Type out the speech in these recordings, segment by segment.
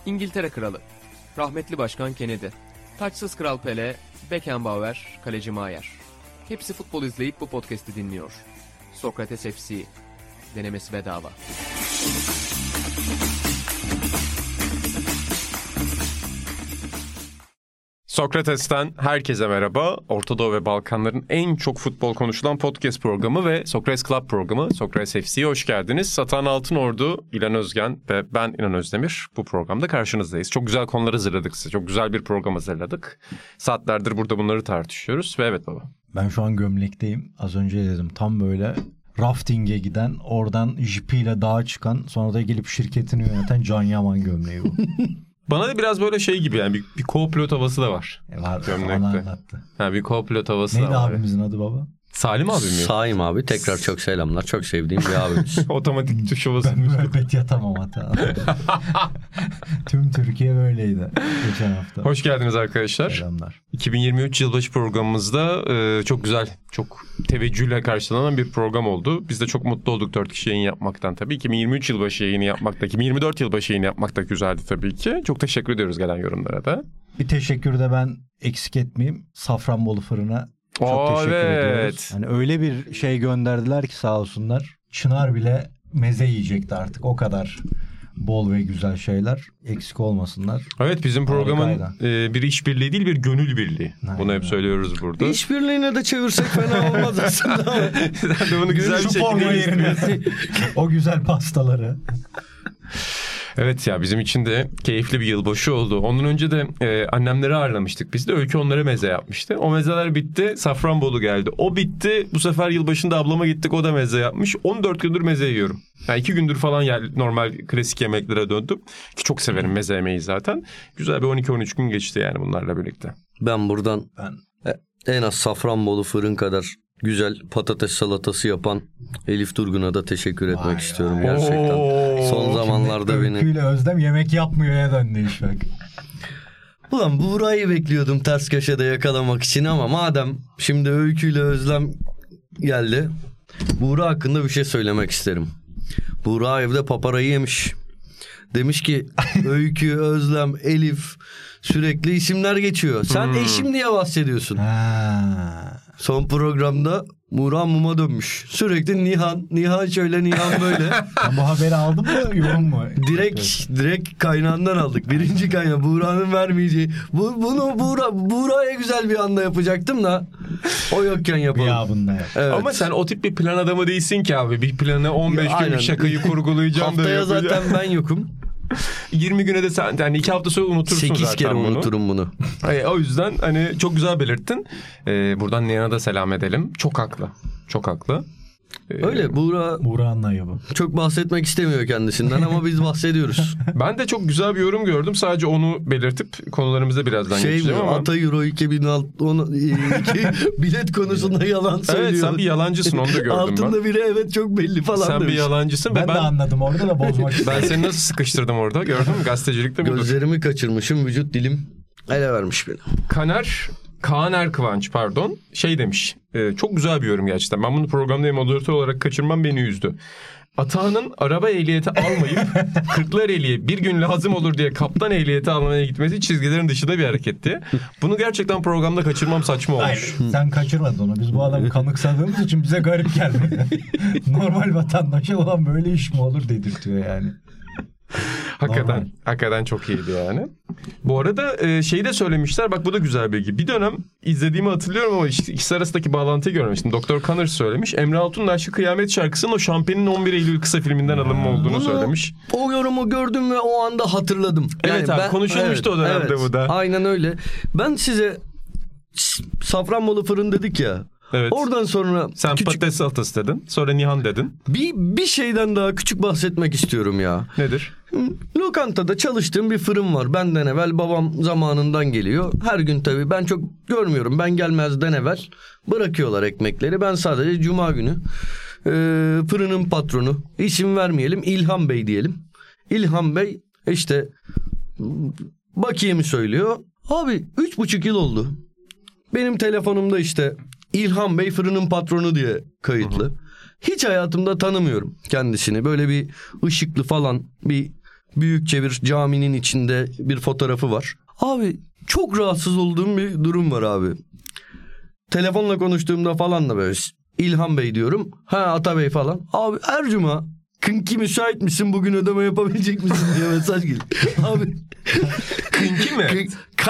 İngiltere Kralı, rahmetli Başkan Kennedy, taçsız Kral Pele, Beckenbauer, Kaleci Maier. Hepsi futbol izleyip bu podcast'i dinliyor. Sokrates FC, denemesi bedava. Sokrates'ten herkese merhaba. Orta Doğu ve Balkanların en çok futbol konuşulan podcast programı ve Sokrates Club programı Sokrates FC'ye hoş geldiniz. Atahan Altınordu, İlhan Özgen ve ben İnan Özdemir bu programda karşınızdayız. Çok güzel konular hazırladık size. Çok güzel bir program hazırladık. Saatlerdir burada bunları tartışıyoruz ve evet baba. Ben şu an gömlekteyim. Az önce dedim tam böyle rafting'e giden, oradan jipiyle dağa çıkan, sonra da gelip şirketini yöneten Can Yaman gömleği bu. Bana da biraz böyle şey gibi yani bir co-pilot havası da var. Var, gömlekte. anlattı. Ha, bir co-pilot havası Neydi da var. Neydi abimizin adı baba? Salim abi mi? Saim abi, tekrar çok selamlar. Çok sevdiğim bir abimiz. Otomatik tuş havası. Ben müebbet yatamam hatta. Tüm Türkiye böyleydi geçen hafta. Hoş geldiniz arkadaşlar. Selamlar. 2023 yılbaşı programımızda çok güzel, çok teveccühle karşılanan bir program oldu. Biz de çok mutlu olduk 4 kişi yayın yapmaktan tabii. 2023 yılbaşı yayını yapmakta, 2024 yılbaşı yayını yapmakta güzeldi tabii ki. Çok teşekkür ediyoruz gelen yorumlara da. Bir teşekkür de ben eksik etmeyeyim. Safranbolu Fırın'a çok teşekkür ediyoruz. Hani öyle bir şey gönderdiler ki sağ olsunlar. Çınar bile meze yiyecekti artık, o kadar bol ve güzel şeyler, eksik olmasınlar. Evet, bizim programın bir işbirliği değil, bir gönül birliği. Aynen. Bunu hep söylüyoruz burada. İşbirliğine de çevirsek fena olmaz aslında. Sen de bunu güzel bir şekilde o güzel pastaları. Evet ya, bizim için de keyifli bir yılbaşı oldu. Ondan önce de annemleri ağırlamıştık. Biz de Öykü onlara meze yapmıştı. O mezeler bitti. Safranbolu geldi. O bitti. Bu sefer yılbaşında ablama gittik. O da meze yapmış. 14 gündür meze yiyorum. Yani 2 gündür falan normal klasik yemeklere döndüm. Ki çok severim meze yemeyi zaten. Güzel bir 12-13 gün geçti yani bunlarla birlikte. Ben buradan en az Safranbolu Fırın kadar güzel patates salatası yapan Elif Durgun'a da teşekkür etmek istiyorum gerçekten. Son zamanlarda beni... Öyküyle Özlem yemek yapmıyor'ya döndü iş bak. Ulan Buğra'yı bekliyordum ters köşede yakalamak için ama madem şimdi Öyküyle Özlem geldi, Buğra hakkında bir şey söylemek isterim. Buğra evde paparayı yemiş. Demiş ki Öykü, Özlem, Elif sürekli isimler geçiyor. Sen eşim diye bahsediyorsun. Son programda Buğra muma dönmüş. Sürekli Nihan şöyle, Nihan böyle. Sen bu haberi aldın mı, yorum mu? Direkt kaynağından aldık. Birinci kaynağı Buğra'nın vermeyeceği. Bunu Buğra'ya güzel bir anda yapacaktım da o yokken yapalım. Ya bunda ya. Evet. Ama sen o tip bir plan adamı değilsin ki abi. Bir planı 15 gün bir şakayı kurgulayacağım da haftaya yapacağım. zaten ben yokum. 20 güne de sen yani 2 hafta sonra unutursun 8 zaten kere bunu. unuturum bunu. O yüzden hani çok güzel belirttin. Buradan Nihan'a da selam edelim. Çok haklı. Çok haklı. Öyle Buğra anlayıyor bu. Çok bahsetmek istemiyor kendisinden ama biz bahsediyoruz. Ben de çok güzel bir yorum gördüm. Sadece onu belirtip konularımıza birazdan geçeceğim ama. Ata Euro 2006 bilet konusunda yalan söylüyor. Evet, sen bir yalancısın, onu da gördüm Altında ben. biri evet çok belli falan sen demiş. Bir yalancısın. Ben de anladım orada da bozmak istedim. Ben seni nasıl sıkıştırdım orada, gördün mü? Gazetecilikte budur. Gözlerimi kaçırmışım, vücut dilim ele vermiş beni. Kaan Erkıvanç şey demiş, çok güzel bir yorum gerçekten. Ben bunu programda moderatör olarak kaçırmam beni üzdü. Atahan'ın araba ehliyeti almayıp Kırklareli'ye bir gün lazım olur diye kaptan ehliyeti almaya gitmesi çizgilerin dışında bir hareketti. Bunu gerçekten programda kaçırmam saçma olmuş. Hayır, sen kaçırmadın onu. Biz bu adamı kanıksadığımız için bize garip gelmedi. Normal vatandaşa olan böyle iş mi olur dedirtiyor yani. Hakikaten çok iyiydi yani. Bu arada şeyi de söylemişler. Bak bu da güzel bilgi. Bir dönem izlediğimi hatırlıyorum ama ikisi arasındaki bağlantıyı görmemiştim. Dr. Connors söylemiş. Emre Altun'un Aşkı Kıyamet şarkısının o Şampen'in 11 Eylül kısa filminden alınma olduğunu söylemiş. O yorumu gördüm ve o anda hatırladım. Evet abi, konuşulmuştu o dönemde bu da. Aynen öyle. Ben size Safranbolu Fırın dedik ya. Evet. Oradan sonra sen patates salatası dedin. Sonra Nihan dedin. Bir şeyden daha küçük bahsetmek istiyorum ya. Nedir? Lokantada çalıştığım bir fırın var. Benden evvel babam zamanından geliyor. Her gün tabii ben çok görmüyorum. Ben gelmezden evvel bırakıyorlar ekmekleri. Ben sadece cuma günü fırının patronu, isim vermeyelim, İlhan Bey diyelim. İlhan Bey işte bakiyemi söylüyor. Abi 3,5 yıl oldu. Benim telefonumda işte İlhan Bey fırının patronu diye kayıtlı. Hiç hayatımda tanımıyorum kendisini. Böyle bir ışıklı falan bir Büyükçe bir caminin içinde bir fotoğrafı var. Abi çok rahatsız olduğum bir durum var abi. Telefonla konuştuğumda falan da böyle İlhan Bey diyorum. Ha Ata Bey falan. Abi her cuma Kınki müsait misin, bugün ödeme yapabilecek misin diye mesaj geliyor. Abi Kınki mi?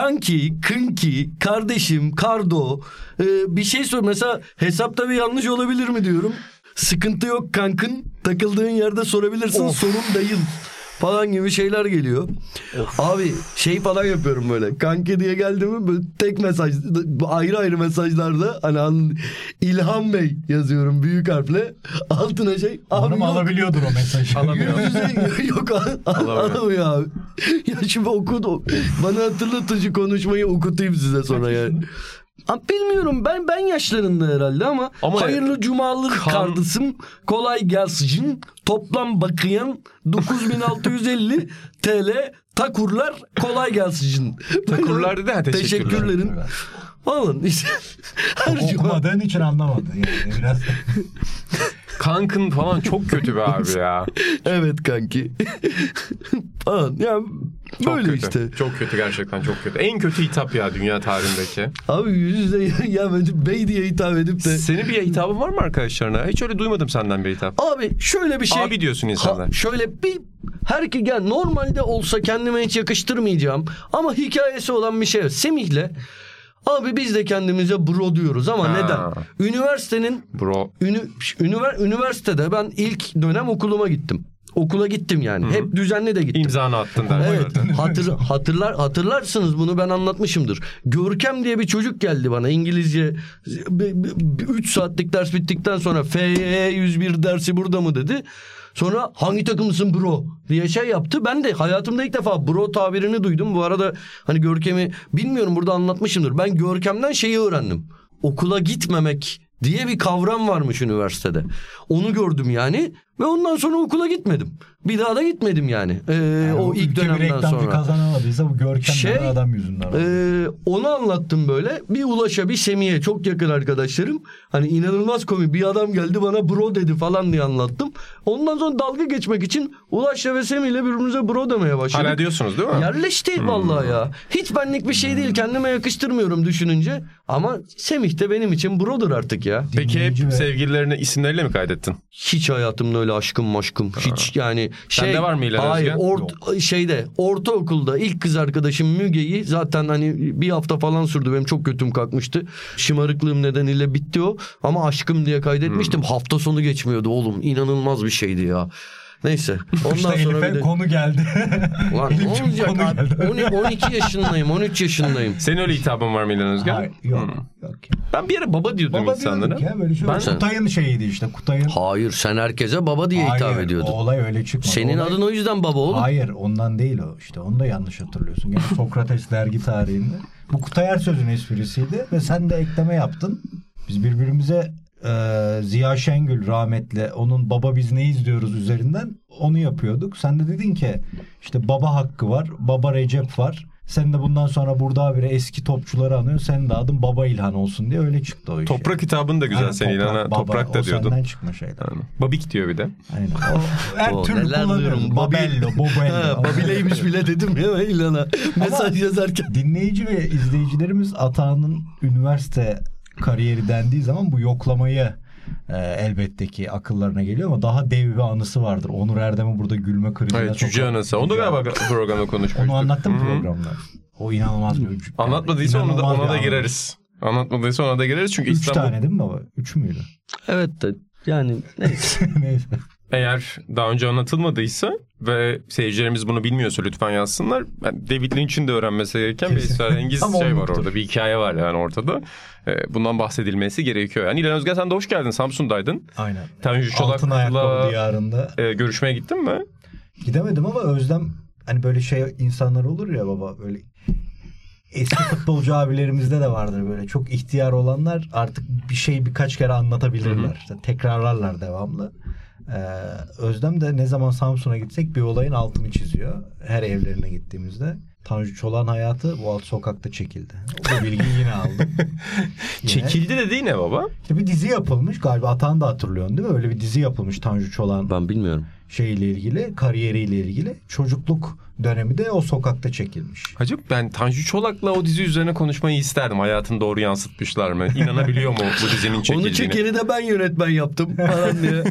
Kınki, kardeşim, kardo. Bir şey sor. Mesela hesapta bir yanlış olabilir mi diyorum. Sıkıntı yok kankın. Takıldığın yerde sorabilirsin. Sorun değil. Falan gibi şeyler geliyor. Abi şey falan yapıyorum böyle. Kanki diye geldi mi böyle tek mesaj, ayrı ayrı mesajlarda hani İlhan Bey yazıyorum büyük harfle. Altına şey. Hanım alabiliyordur o mesajı. Alamıyor. Yok alamıyor abi. Ya şimdi okudum. Bana hatırlatıcı konuşmayı okutayım size sonra yani. Abi bilmiyorum, ben yaşlarında herhalde ama hayırlı cumalar kardeşim, kolay gelsin, toplam bakıyan 9650 TL takurlar, kolay gelsin. Takurlar dedi ha, teşekkürlerin falan işte. Okumadığın için anlamadın yani biraz. Kankın falan çok kötü be abi ya. Evet kanki. falan ya çok böyle kötü. işte. Çok kötü, gerçekten çok kötü. En kötü hitap ya dünya tarihindeki. Abi yüz yüze ya bence bey diye hitap edip de. Senin bir hitabın var mı arkadaşlarına? Hiç öyle duymadım senden bir hitap. Abi şöyle bir şey. Abi diyorsun insanlar. Şöyle bir herkes yani normalde olsa kendime hiç yakıştırmayacağım ama hikayesi olan bir şey. Semih'le abi biz de kendimize bro diyoruz ama neden? Üniversitenin bro. Üniversitede ben ilk dönem okuluma gittim. Okula gittim yani. Hı-hı. Hep düzenli de gittim. İmzanı attın der. Evet. Hatırlarsınız bunu, ben anlatmışımdır. Görkem diye bir çocuk geldi bana İngilizce 3 saatlik ders bittikten sonra FY 101 dersi burada mı dedi. Sonra hangi takımlısın bro diye şey yaptı. Ben de hayatımda ilk defa bro tabirini duydum. Bu arada hani Görkem'i bilmiyorum, burada anlatmışımdır. Ben Görkem'den şeyi öğrendim. Okula gitmemek diye bir kavram varmış üniversitede. Onu gördüm yani ve ondan sonra okula gitmedim. Bir daha da gitmedim yani. O ilk dönemden sonra. Kazanamadıysa bu Görkem'den adam yüzünden. Onu anlattım böyle. Bir Ulaş'a bir Semih'e, çok yakın arkadaşlarım. Hani inanılmaz komik bir adam geldi bana bro dedi falan diye anlattım. Ondan sonra dalga geçmek için Ulaş'la ve Semih'le birbirimize bro demeye başladık. Hala diyorsunuz değil mi? Yerleşti vallahi ya. Hiç benlik bir şey değil. Kendime yakıştırmıyorum düşününce. Ama Semih de benim için brodur artık ya. Peki hep sevgililerini isimleriyle mi kaydettin? Hiç hayatımda öyle aşkım maşkım. Hiç yani. Sende var mı İlhan Özgen? Hayır, ortaokulda ilk kız arkadaşım Müge'yi zaten hani bir hafta falan sürdü. Benim çok götüm kalkmıştı. Şımarıklığım nedeniyle bitti o. Ama aşkım diye kaydetmiştim. Hafta sonu geçmiyordu oğlum. İnanılmaz bir şeydi ya. Neyse. Ondan işte sonra Elif'e konu geldi. Lan ne olacak abi? 12 yaşındayım, 13 yaşındayım. Senin öyle hitabın var mı İlhan Özgen? Hayır, yok. Ben bir yere baba diyordum insanlara. Ya, böyle şey Kutay'ın şeyiydi işte. Hayır, sen herkese baba diye hitap ediyordun. O olay öyle çıkmadı. Senin adın o yüzden baba oğlum. Hayır, ondan değil o. İşte onu da yanlış hatırlıyorsun. Yani Sokrates dergi tarihinde. Bu Kutay Ersöz'ün esprisiydi ve sen de ekleme yaptın. Biz birbirimize Ziya Şengül rahmetli, onun Baba Biz Ne İzliyoruz üzerinden onu yapıyorduk. Sen de dedin ki işte baba hakkı var, baba Recep var. Sen de bundan sonra burada habire eski topçuları anıyorsun. Senin de adın Baba İlhan olsun diye öyle çıktı o iş. Toprak hitabın da güzel yani senin İlhan'a. Toprak da diyordun. O senden çıkma şeyler. Yani. Babik diyor bir de. Aynen. Her türlü kullanıyorum. Babello, Bobello. Babileymiş bile dedim ya İlhan'a. Mesaj yazarken. Dinleyici ve izleyicilerimiz Atahan'ın üniversite kariyeri dendiği zaman bu yoklamayı elbette ki akıllarına geliyor ama daha dev bir anısı vardır. Onur Erdem'i burada gülme krizine sokak. Cüce anısı. Onu da galiba programda konuşmuştuk. Onu anlattım programda. O inanılmaz bir cüce. Anlatmadıysa ona da gireriz. Anlatmadıysa ona da gireriz çünkü 3 tane değil mi baba? 3 müydü? Evet de yani neyse. Neyse. Eğer daha önce anlatılmadıysa ve seyircilerimiz bunu bilmiyorsa lütfen yazsınlar. David Lynch'in de öğrenmesi gereken bir esrarengiz şey var orada. Bir hikaye var yani ortada. Bundan bahsedilmesi gerekiyor. Yani İlhan Özgen, sen de hoş geldin. Samsun'daydın. Aynen. Tanju Çolak'la diyarında görüşmeye gittin mi? Gidemedim ama Özlem, hani böyle şey insanlar olur ya baba, böyle eski futbolcu abilerimizde de vardır böyle çok ihtiyar olanlar, artık bir şey birkaç kere anlatabilirler. İşte tekrarlarlar devamlı. Özlem de ne zaman Samsun'a gitsek bir olayın altını çiziyor. Her evlerine gittiğimizde. Tanju Çolak'ın hayatı bu alt sokakta çekildi. O bilgiyi yine aldım. Çekildi dediği ne baba? İşte bir dizi yapılmış galiba, Atahan da hatırlıyorsun değil mi? Öyle bir dizi yapılmış Tanju Çolak'ın. Ben bilmiyorum. şeyle ilgili, kariyeriyle ilgili. Çocukluk dönemi de o sokakta çekilmiş. Hacı ben Tanju Çolak'la o dizi üzerine konuşmayı isterdim. Hayatını doğru yansıtmışlar mı? İnanabiliyor mu bu dizinin çekildiğine? Onu çekeni de ben yönetmen yaptım falan diye.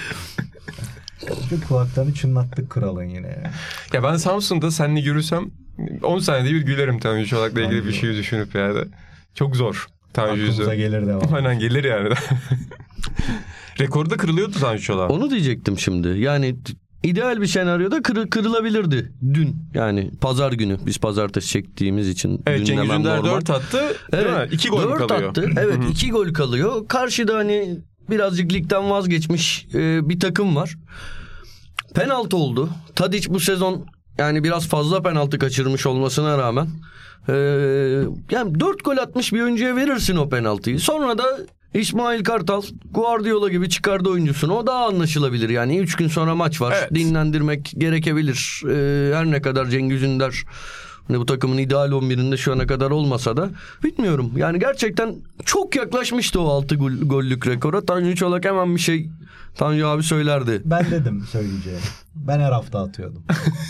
Çünkü kulaklarını çınlattık kralın yine. Yani. Ya ben Samsun'da seninle yürüsem 10 saniyede bir gülerim Tanju Çolak'la ilgili Bence bir şey düşünüp yani. Çok zor. Tanju aklımıza gelir devam. Aynen gelir yani. Rekoru da kırılıyordu Tanju Çolak. Onu diyecektim şimdi. Yani ideal bir senaryoda kırılabilirdi dün. Yani pazar günü. Biz pazartesi çektiğimiz için. Evet, Cengiz Ünder 4 attı. Değil Evet, mi? 2 gol 4 kalıyor. attı. Evet, 2 gol kalıyor. Karşıda hani birazcık ligden vazgeçmiş bir takım var. Penaltı oldu. Tadic bu sezon yani biraz fazla penaltı kaçırmış olmasına rağmen yani 4 gol atmış bir oyuncuya verirsin o penaltıyı. Sonra da İsmail Kartal Guardiola gibi çıkardı oyuncusunu. O daha anlaşılabilir. Yani 3 gün sonra maç var. Evet. Dinlendirmek gerekebilir. Her ne kadar Cengiz Ünder hani bu takımın ideal 11'inde şu ana kadar olmasa da bilmiyorum. Yani gerçekten çok yaklaşmıştı o 6 gollük rekora. Tanju Çolak hemen bir şey Tanju abi söylerdi. Ben dedim söyleyeceğim. Ben her hafta atıyordum.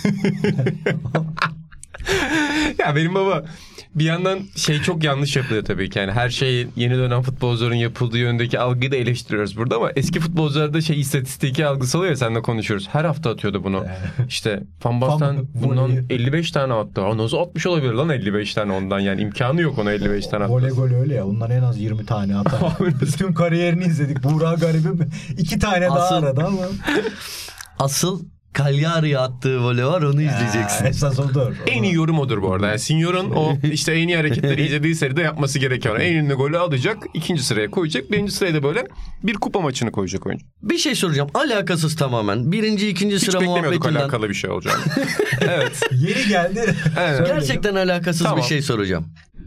Ya benim baba bir yandan şey çok yanlış yapılıyor tabii ki. Yani her şey yeni dönem futbolcuların yapıldığı yöndeki algıyı da eleştiriyoruz burada ama eski futbolcularda şey istatistiki algısı oluyor ya, seninle konuşuyoruz. Her hafta atıyordu bunu. İşte Van Basten bundan 55 tane attı. Nasıl 60 olabilir lan 55 tane ondan, yani imkanı yok ona 55 tane atması. Voley gol öyle ya. Ondan en az 20 tane atar. Bütün kariyerini izledik. Buğra garibim 2 tane daha aradı ama. Asıl Cagliari'ye attığı voley var, onu izleyeceksin. Esas odur. En iyi yorum odur bu arada. Yani Signor'un o işte en iyi hareketleri izlediği seride yapması gereken. En ünlü golü alacak, ikinci sıraya koyacak. Birinci sıraya da böyle bir kupa maçını koyacak oyuncu. Bir şey soracağım. Alakasız tamamen. Birinci, ikinci Hiç sıra beklemiyorduk muhabbetinden. alakalı bir şey olacağını. Evet. Yeni geldi. Evet. Gerçekten alakasız Tamam. bir şey soracağım.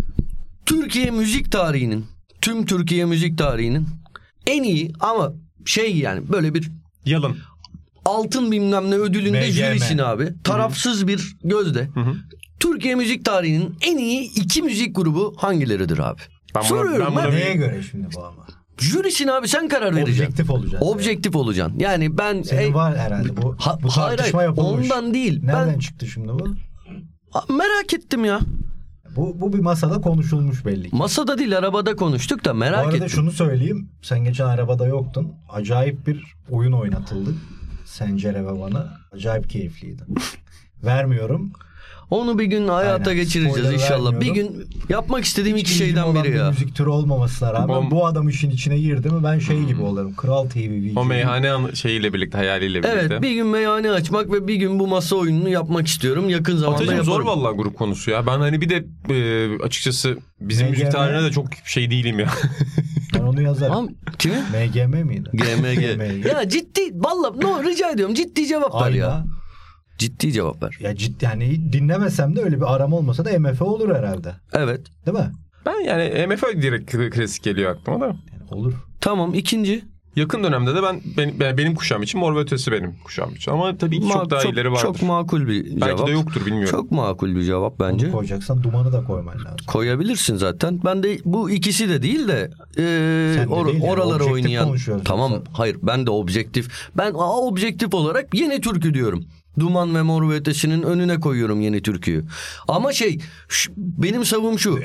Tüm Türkiye müzik tarihinin en iyi ama şey yani böyle bir Yalın. altın bilmem ne ödülünde MGM. jürisin abi. Tarafsız bir gözle. Türkiye müzik tarihinin en iyi 2 müzik grubu hangileridir abi? Soruyorum ben. Neye göre şimdi bu ama? Jürisin abi, sen karar vereceksin. Objektif olacaksın. Objektif olacaksın. Yani ben... Senin var herhalde bu. Bu hayır, tartışma yapılmış. ondan değil. Nereden çıktı şimdi bu? Merak ettim ya. Bu bir masada konuşulmuş belli ki. Masada değil, arabada konuştuk da merak Bu arada ettim. şunu söyleyeyim. Sen geçen arabada yoktun. Acayip bir oyun oynatıldı. Sencere ve bana. Acayip keyifliydi. Vermiyorum. Onu bir gün hayata Aynen. geçireceğiz Spoiler inşallah. Bir vermiyorum. gün yapmak istediğim Hiç iki ilgim şeyden olan biri bir ya. müzik türü olmamasına rağmen bu adam işin içine girdi mi ben şey gibi olurum. Kral TV. O meyhane şeyiyle birlikte, hayaliyle birlikte. Evet, bir gün meyhane açmak ve bir gün bu masa oyununu yapmak istiyorum. Yakın zamanda Atacığım yaparım. zor vallahi grup konusu ya. Ben hani bir de açıkçası bizim müzik MGM. tarihine de çok şey değilim ya. Ben onu yazarım. Tamam, kimi? MGM miydi? GMG. Ya ciddi, vallahi rica ediyorum, ciddi cevap ver ya. Aynen. Ciddi cevap ver. Ya ciddi yani dinlemesem de öyle bir arama olmasa da MF olur herhalde. Evet. Değil mi? Ben yani MFÖ direkt klasik geliyor aklıma da. Yani olur. Tamam, ikinci. Yakın dönemde de benim kuşağım için Mor ve Ötesi benim kuşağım için. Ama tabii ki çok daha iyileri vardır. Çok makul bir cevap. Belki de yoktur, bilmiyorum. Çok makul bir cevap bence. Onu koyacaksan Duman'ı da koyman lazım. Koyabilirsin zaten. Ben de bu ikisi de değil de Sen de değil yani, oraları objektif oynayan. konuşuyoruz Tamam, yoksa. hayır, ben de objektif. Ben objektif olarak Yeni Türkü diyorum. Duman ve Mor ve Ötesi'nin önüne koyuyorum Yeni Türkü'yü. Ama benim savım şu.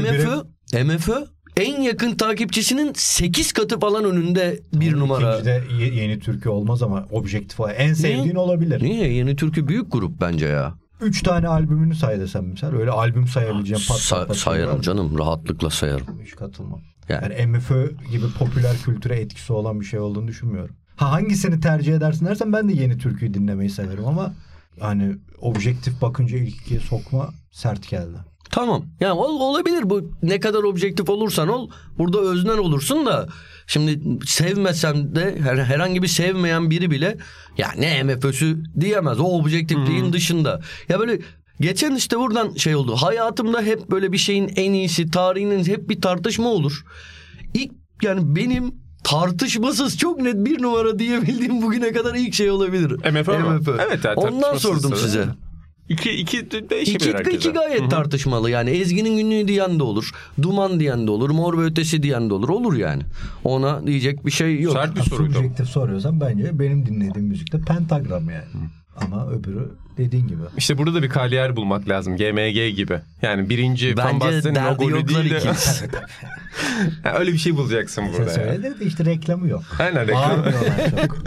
MFÖ en yakın takipçisinin 8 katı falan önünde bir numara. İkincide Yeni Türkü olmaz ama objektif olarak. En sevdiğin olabilir. Niye? Yeni Türkü büyük grup bence ya. 3 tane albümünü say desem mesela. Öyle albüm sayabileceğim Sayarım canım, rahatlıkla sayarım. Hiç katılmam. Yani. Yani MFÖ gibi popüler kültüre etkisi olan bir şey olduğunu düşünmüyorum. Hangisini tercih edersin dersen ben de Yeni Türkü'yü dinlemeyi severim ama yani objektif bakınca ilk ikiye sokma sert geldi. Tamam. Yani olabilir bu. Ne kadar objektif olursan ol, burada öznel olursun da şimdi sevmesem de herhangi bir sevmeyen biri bile ya ne MFÖ'sü diyemez. O objektifliğin dışında. Ya böyle geçen işte buradan şey oldu. Hayatımda hep böyle bir şeyin en iyisi, tarihinin hep bir tartışma olur. Yani benim tartışmasız çok net bir numara diyebildiğim bugüne kadar ilk şey olabilir. MFÖ mü? Evet. Ondan sordum size. İki değişebilir herkese. İki gayet tartışmalı yani. Ezgi'nin günlüğü diyen de olur. Duman diyen de olur. Mor ve Ötesi diyen de olur. Olur yani. Ona diyecek bir şey yok. Sert bir soruydu. Subjektif soruyorsan bence benim dinlediğim müzikte Pentagram yani. Ama öbürü dediğin gibi. İşte burada da bir kariyer bulmak lazım. GMG gibi. Yani birinci Van Bence Basten'in o derdi golü yoklar değil de... ikisi. Yani öyle bir şey bulacaksın burada. Sen söyledi de işte reklamı yok. Aynen reklam. Bağırmıyorlar çok.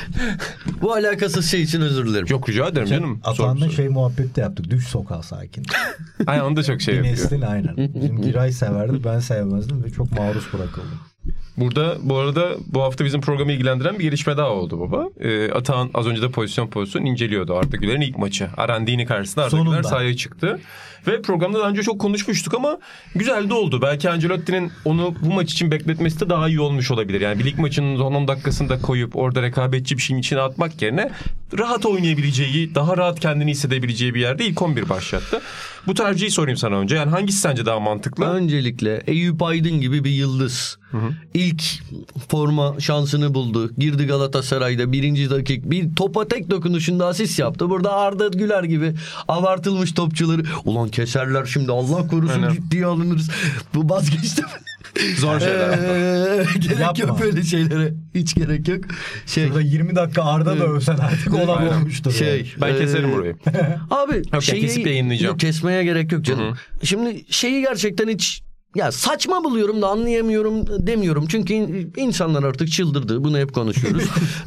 Bu alakasız şey için özür dilerim. Yok rica ederim canım. Atan'da şey muhabbeti de yaptık. Düş sokağa sakin. Aynen onu da çok şey yapıyor. Neslin aynen. Bizim Giray severdi, ben sevmezdim ve çok maruz bırakıldım. Burada bu arada bu hafta bizim programı ilgilendiren bir gelişme daha oldu baba. Atahan az önce de pozisyon inceliyordu Arda Güler'in ilk maçı. Arandini karşısında Arda Güler sahaya çıktı. Ve programda daha önce çok konuşmuştuk ama güzel de oldu. Belki Ancelotti'nin onu bu maç için bekletmesi de daha iyi olmuş olabilir. Yani bir lig maçının son 10 dakikasında koyup orada rekabetçi bir şeyin içine atmak yerine rahat oynayabileceği, daha rahat kendini hissedebileceği bir yerde ilk 11 başlattı. Bu tercihi sorayım sana önce. Yani hangisi sence daha mantıklı? Öncelikle Eyüp Aydın gibi bir yıldız. İlk forma şansını buldu. Girdi Galatasaray'da 1. dakika bir topa tek dokunuşunda asist yaptı. Burada Arda Güler gibi abartılmış topçuları ulan keserler şimdi Allah korusun Aynen. ciddiye alınırız. Bu vazgeçtim. Zor şeyler. Gerek Yapma. yok böyle şeylere. Hiç gerek yok. Burada 20 dakika Arda da övsen artık olan Aynen. olmuştur. Yani. Ben keserim burayı. Abi kesip yayınlayacağım. Yok, kesmeye gerek yok canım. Şimdi şeyi gerçekten hiç ya saçma buluyorum da anlayamıyorum demiyorum. Çünkü insanlar artık çıldırdı. Bunu hep konuşuyoruz.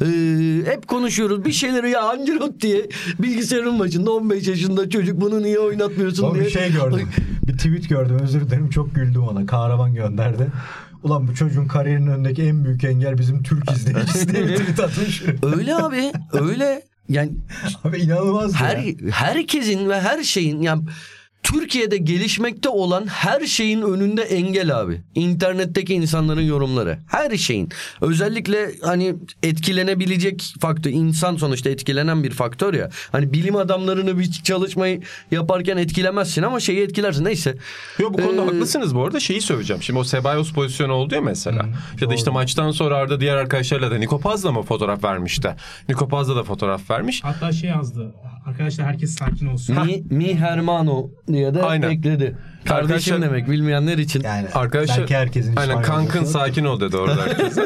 Hep konuşuyoruz. Bir şeyleri ya Ancelotti'ye bilgisayarın başında 15 yaşında çocuk bunu niye oynatmıyorsun Ama diye. bir şey gördüm. Bir tweet gördüm. Özür dilerim. Çok güldüm ona. Kahraman gönderdi. Ulan bu çocuğun kariyerinin önündeki en büyük engel bizim Türk izleyicisi diye bir tweet atmış. Öyle abi. Öyle. Yani Abi inanılmaz ya. herkesin ve her şeyin yani Türkiye'de gelişmekte olan her şeyin önünde engel abi. İnternetteki insanların yorumları. Her şeyin. Özellikle hani etkilenebilecek faktör. İnsan sonuçta etkilenen bir faktör ya. Hani bilim adamlarını bir çalışmayı yaparken etkilemezsin ama şeyi etkilersin. Neyse. Yok bu konuda haklısınız bu arada. Şeyi söyleyeceğim. Şimdi o Ceballos pozisyonu oldu ya mesela. Ya da işte maçtan sonra Arda diğer arkadaşlarla da Niko Paz'la mı fotoğraf vermişti? Niko Paz'la da fotoğraf vermiş. Hatta şey yazdı. Arkadaşlar herkes sakin olsun. Mi hermano diye de Aynen. ekledi. Kardeşim Arkadaşlar- demek bilmeyenler için. Yani Arkadaşlar belki herkesin aynen İspanyolcası. kankın sakin ol dedi orada herkese.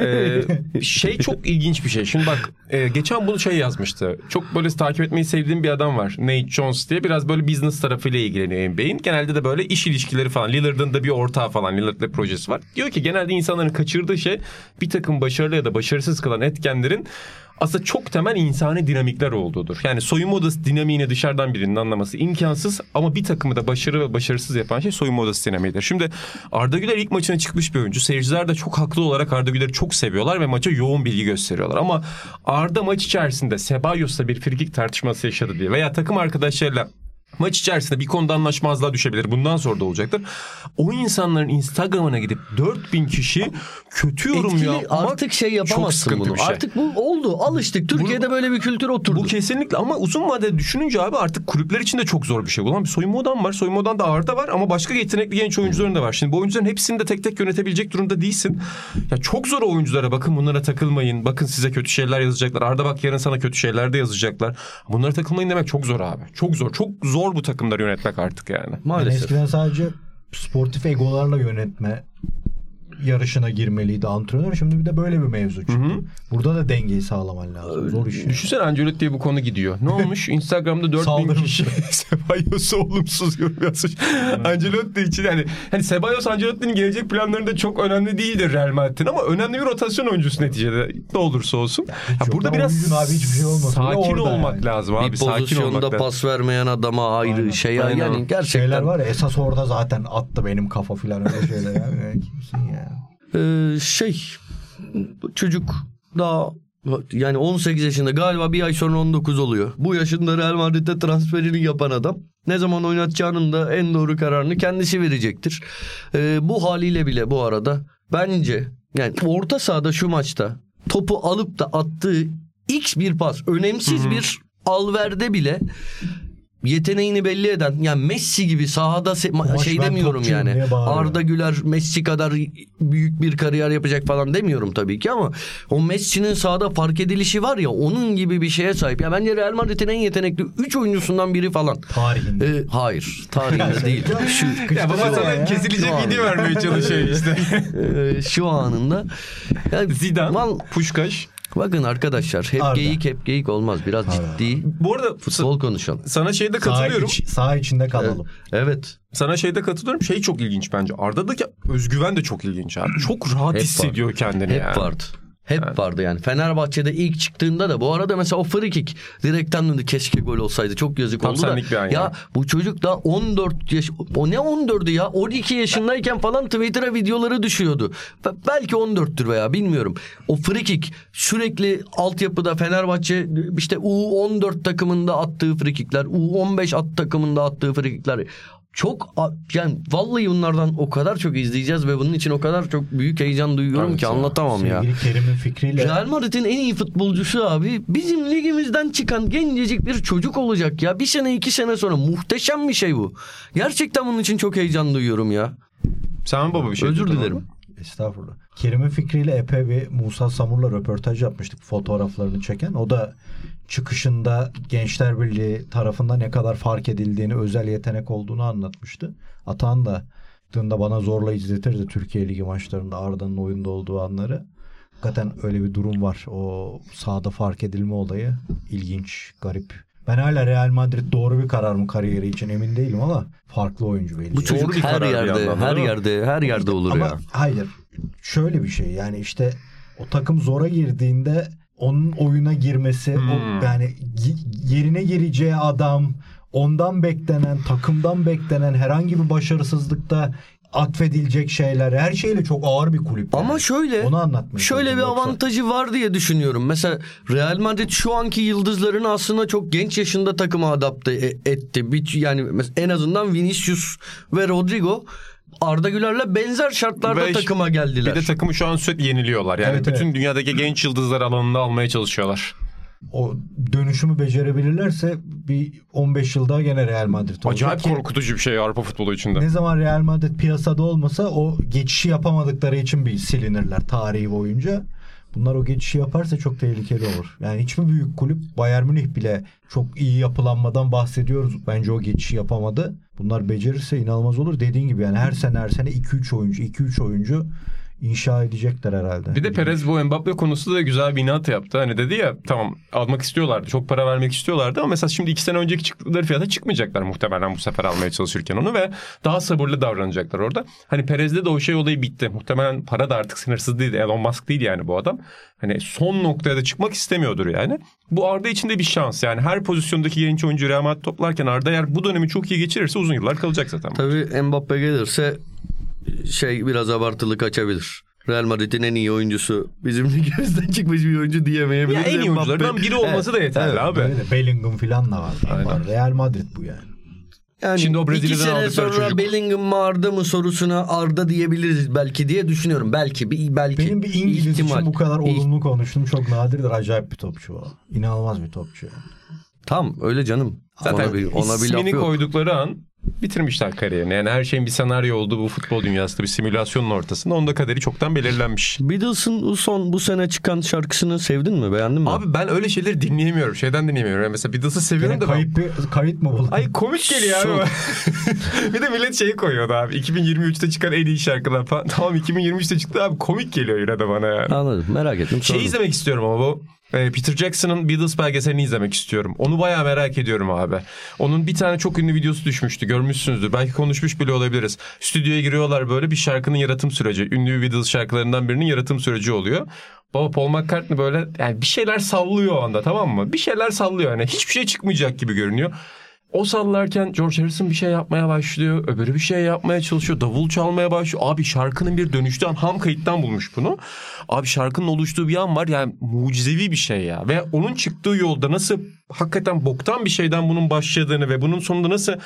Şey çok ilginç bir şey. Şimdi bak geçen bunu şey yazmıştı. Çok böyle takip etmeyi sevdiğim bir adam var. Nate Jones diye. Biraz böyle business tarafıyla ilgileniyor NBA'in. Genelde de böyle iş ilişkileri falan. Lillard'ın da bir ortağı falan. Lillard'la projesi var. Diyor ki genelde insanların kaçırdığı şey bir takım başarılı ya da başarısız kılan etkenlerin aslında çok temel insani dinamikler olduğudur. Yani soyunma odası dinamiğini dışarıdan birinin anlaması imkansız ama bir takımı da başarı ve başarısız yapan şey soyunma odası dinamiğidir. Şimdi Arda Güler ilk maçına çıkmış bir oyuncu. Seyirciler de çok haklı olarak Arda Güler'i çok seviyorlar ve maça yoğun bilgi gösteriyorlar. Ama Arda maç içerisinde Cebalos'la bir frikik tartışması yaşadı diye veya takım arkadaşlarıyla maç içerisinde bir konuda anlaşmazlığa düşebilir. Bundan sonra da olacaktır. O insanların Instagram'ına gidip 4000 kişi kötü yorum Etkili yapmak artık şey çok yapamazsın sıkıntı bunu. bir şey. Artık bu oldu. Alıştık. Türkiye'de böyle bir kültür oturdu. Bu kesinlikle ama uzun vadede düşününce abi artık kulüpler için de çok zor bir şey. Ulan bir soyunma odan var. Soyunma odan da Arda var ama başka yetenekli genç oyuncuların da var. Şimdi bu oyuncuların hepsini de tek tek yönetebilecek durumda değilsin. Ya çok zor o oyunculara. Bakın bunlara takılmayın. Bakın size kötü şeyler yazacaklar. Arda bak yarın sana kötü şeyler de yazacaklar. Bunlara takılmayın demek çok zor abi. Çok zor. Çok zor bu takımları yönetmek artık yani. Yani Maalesef. eskiden sadece sportif egolarla yönetme yarışına girmeliydi antrenör. Şimdi bir de böyle bir mevzu çıktı. Burada da dengeyi sağlaman lazım. Zor iş. Düşünsene Ancelotti diye bu konu gidiyor. Ne olmuş? Instagram'da 4000 Saldırmış. kişi Cebalos'u olumsuz yorum yazmış. Ancelotti için hani Ceballos Ancelotti'nin gelecek planlarında çok önemli değildir Real Madrid'in ama önemli bir rotasyon oyuncusu neticede ne olursa olsun. Ya burada biraz abi hiçbir şey olmasın. sakin Orada olmak yani. lazım abi. Bir Sakin olmak pozisyonda lazım. pas vermeyen adama ayrı Aynen. şey Aynen. yani gerçekten. Şeyler var ya esas orada zaten attı benim kafa filan öyle şeyler. Ya. Kimsin ya? Çocuk daha yani 18 yaşında galiba bir ay sonra 19 oluyor. Bu yaşında Real Madrid'de transferini yapan adam ne zaman oynatacağının da en doğru kararını kendisi verecektir. Bu haliyle bile bu arada bence yani orta sahada şu maçta topu alıp da attığı X bir pas önemsiz bir alverde bile yeteneğini belli eden, yani Messi gibi sahada şey demiyorum yani. Arda Güler Messi kadar büyük bir kariyer yapacak falan demiyorum tabii ki, ama o Messi'nin sahada fark edilişi var ya, onun gibi bir şeye sahip. Ya bence Real Madrid'in en yetenekli 3 oyuncusundan biri falan. Tarihinde. Hayır, tarihinde değil. Ya baba sana kesilecek video vermeye çalışıyor işte. Şu anında. Yani, Zidane, Puskás. Bakın arkadaşlar, hep geyik olmaz. Biraz ciddi. Bu arada futbol konuşalım. Sana şeyde katılıyorum. Saha içinde kalalım. Evet. Sana şeyde katılıyorum. Şey çok ilginç bence. Arda'daki özgüven de çok ilginç abi. Çok rahat hissediyor kendini hep yani. Vardı. Hep vardı yani. Fenerbahçe'de ilk çıktığında da, bu arada mesela o free kick direkten döndü, keşke gol olsaydı, çok yazık oldu da. Ya bu çocuk da 14 yaş, o ne 14'ü ya, 12 yaşındayken falan Twitter'a videoları düşüyordu. Belki 14'tür veya bilmiyorum. O free kick sürekli altyapıda Fenerbahçe işte U14 takımında attığı free kickler, U15 takımında attığı free kickler. Çok yani vallahi bunlardan o kadar çok izleyeceğiz ve bunun için o kadar çok büyük heyecan duyuyorum ki anlatamam ya. Sevgili Kerim'in fikriyle. Real Madrid'in en iyi futbolcusu abi bizim ligimizden çıkan gencecik bir çocuk olacak ya. 1 sene 2 sene sonra muhteşem bir şey bu. Gerçekten bunun için çok heyecan duyuyorum ya. Sen baba bir şey. Özür dilerim. Estağfurullah. Kerim'in fikriyle epey bir Musa Samur'la röportaj yapmıştık, fotoğraflarını çeken. O da çıkışında Gençler Birliği tarafından ne kadar fark edildiğini, özel yetenek olduğunu anlatmıştı. Atan da bana zorla izletirdi Türkiye Ligi maçlarında Arda'nın oyunda olduğu anları. Hakikaten öyle bir durum var. O sahada fark edilme olayı ilginç, garip. Ben hala Real Madrid doğru bir karar mı kariyeri için emin değilim ama farklı oyuncu belli. Bu çocuk her yerde olur ama ya. Hayır. Şöyle bir şey, yani işte o takım zora girdiğinde onun oyuna girmesi, o yani yerine gireceği adam, ondan beklenen, takımdan beklenen herhangi bir başarısızlıkta atfedilecek şeyler, her şeyle çok ağır bir kulüp. Ama yani. Onu anlatmaya şöyle bir avantajı var diye düşünüyorum. Mesela Real Madrid şu anki yıldızlarını aslında çok genç yaşında takıma adapte etti. Yani en azından Vinicius ve Rodrigo Arda Güler'le benzer şartlarda takıma geldiler. Bir de takımı şu an sürekli yeniliyorlar. Yani bütün dünyadaki genç yıldızlar alanında almaya çalışıyorlar. O dönüşümü becerebilirlerse bir 15 yılda gene Real Madrid olacak. Acayip korkutucu bir şey Avrupa futbolu içinde. Ne zaman Real Madrid piyasada olmasa o geçişi yapamadıkları için bir silinirler tarihi boyunca. Bunlar o geçişi yaparsa çok tehlikeli olur. Yani hiçbir büyük kulüp, Bayern Münih bile çok iyi yapılanmadan bahsediyoruz. Bence o geçişi yapamadı. Bunlar becerirse inanılmaz olur. Dediğin gibi yani her sene 2-3 oyuncu inşa edecekler herhalde. Bir de Perez bu Mbappe konusu da güzel bir inat yaptı. Hani dedi ya, tamam almak istiyorlardı. Çok para vermek istiyorlardı ama mesela şimdi 2 sene önceki çıktıkları fiyata çıkmayacaklar muhtemelen bu sefer almaya çalışırken onu ve daha sabırlı davranacaklar orada. Hani Perez'de de o şey olayı bitti. Muhtemelen para da artık sınırsız değil. Elon Musk değil yani bu adam. Hani son noktaya da çıkmak istemiyordur yani. Bu Arda için de bir şans. Yani her pozisyondaki genç oyuncu Real Madrid toplarken Arda eğer bu dönemi çok iyi geçirirse uzun yıllar kalacak zaten. Tabii Mbappe gelirse biraz abartılı kaçabilir. Real Madrid'in en iyi oyuncusu bizim ligimizden çıkmış bir oyuncu diyemeyebiliriz. Ya en iyi oyunculardan biri olması da yeterli abi. Bellingham falan da var. Real Madrid bu yani. Yani şimdi o Brezilya'dan 2 sene sonra çocuk. Bellingham mı Arda mı sorusuna Arda diyebiliriz belki diye düşünüyorum. Belki. Benim bir İngiliz için bu kadar olumlu konuştum çok nadirdir. Acayip bir topçu o. İnanılmaz bir topçu. Tam öyle canım. Zaten ona bir ismini koydukları an bitirmişler kariyerini. Yani her şeyin bir senaryo olduğu bu futbol dünyasında bir simülasyonun ortasında. Onda kaderi çoktan belirlenmiş. Beatles'ın bu sene çıkan şarkısını sevdin mi? Beğendin mi? Abi ben öyle şeyleri dinleyemiyorum. Şeyden dinleyemiyorum. Yani mesela Beatles'ı seviyorum da kayıt mı buldun? Ay komik geliyor abi. Bir de millet şeyi koyuyordu abi. 2023'te çıkan en iyi şarkılar falan. Tamam 2023'te çıktı abi. Komik geliyor yine de bana yani. Anladım. Merak ettim. Şeyi izlemek istiyorum ama bu. Peter Jackson'ın Beatles belgeselini izlemek istiyorum. Onu bayağı merak ediyorum abi. Onun bir tane çok ünlü videosu düşmüştü. Görmüşsünüzdür. Belki konuşmuş bile olabiliriz. Stüdyoya giriyorlar, böyle bir şarkının yaratım süreci. Ünlü bir Beatles şarkılarından birinin yaratım süreci oluyor. Baba Paul McCartney böyle yani bir şeyler sallıyor o anda, tamam mı? Bir şeyler sallıyor yani. Hiçbir şey çıkmayacak gibi görünüyor. O sallarken George Harrison bir şey yapmaya başlıyor. Öbürü bir şey yapmaya çalışıyor. Davul çalmaya başlıyor. Abi şarkının bir dönüştüğü an, ham kayıttan bulmuş bunu. Abi şarkının oluştuğu bir an var. Yani mucizevi bir şey ya. Ve onun çıktığı yolda nasıl hakikaten boktan bir şeyden bunun başladığını ve bunun sonunda nasıl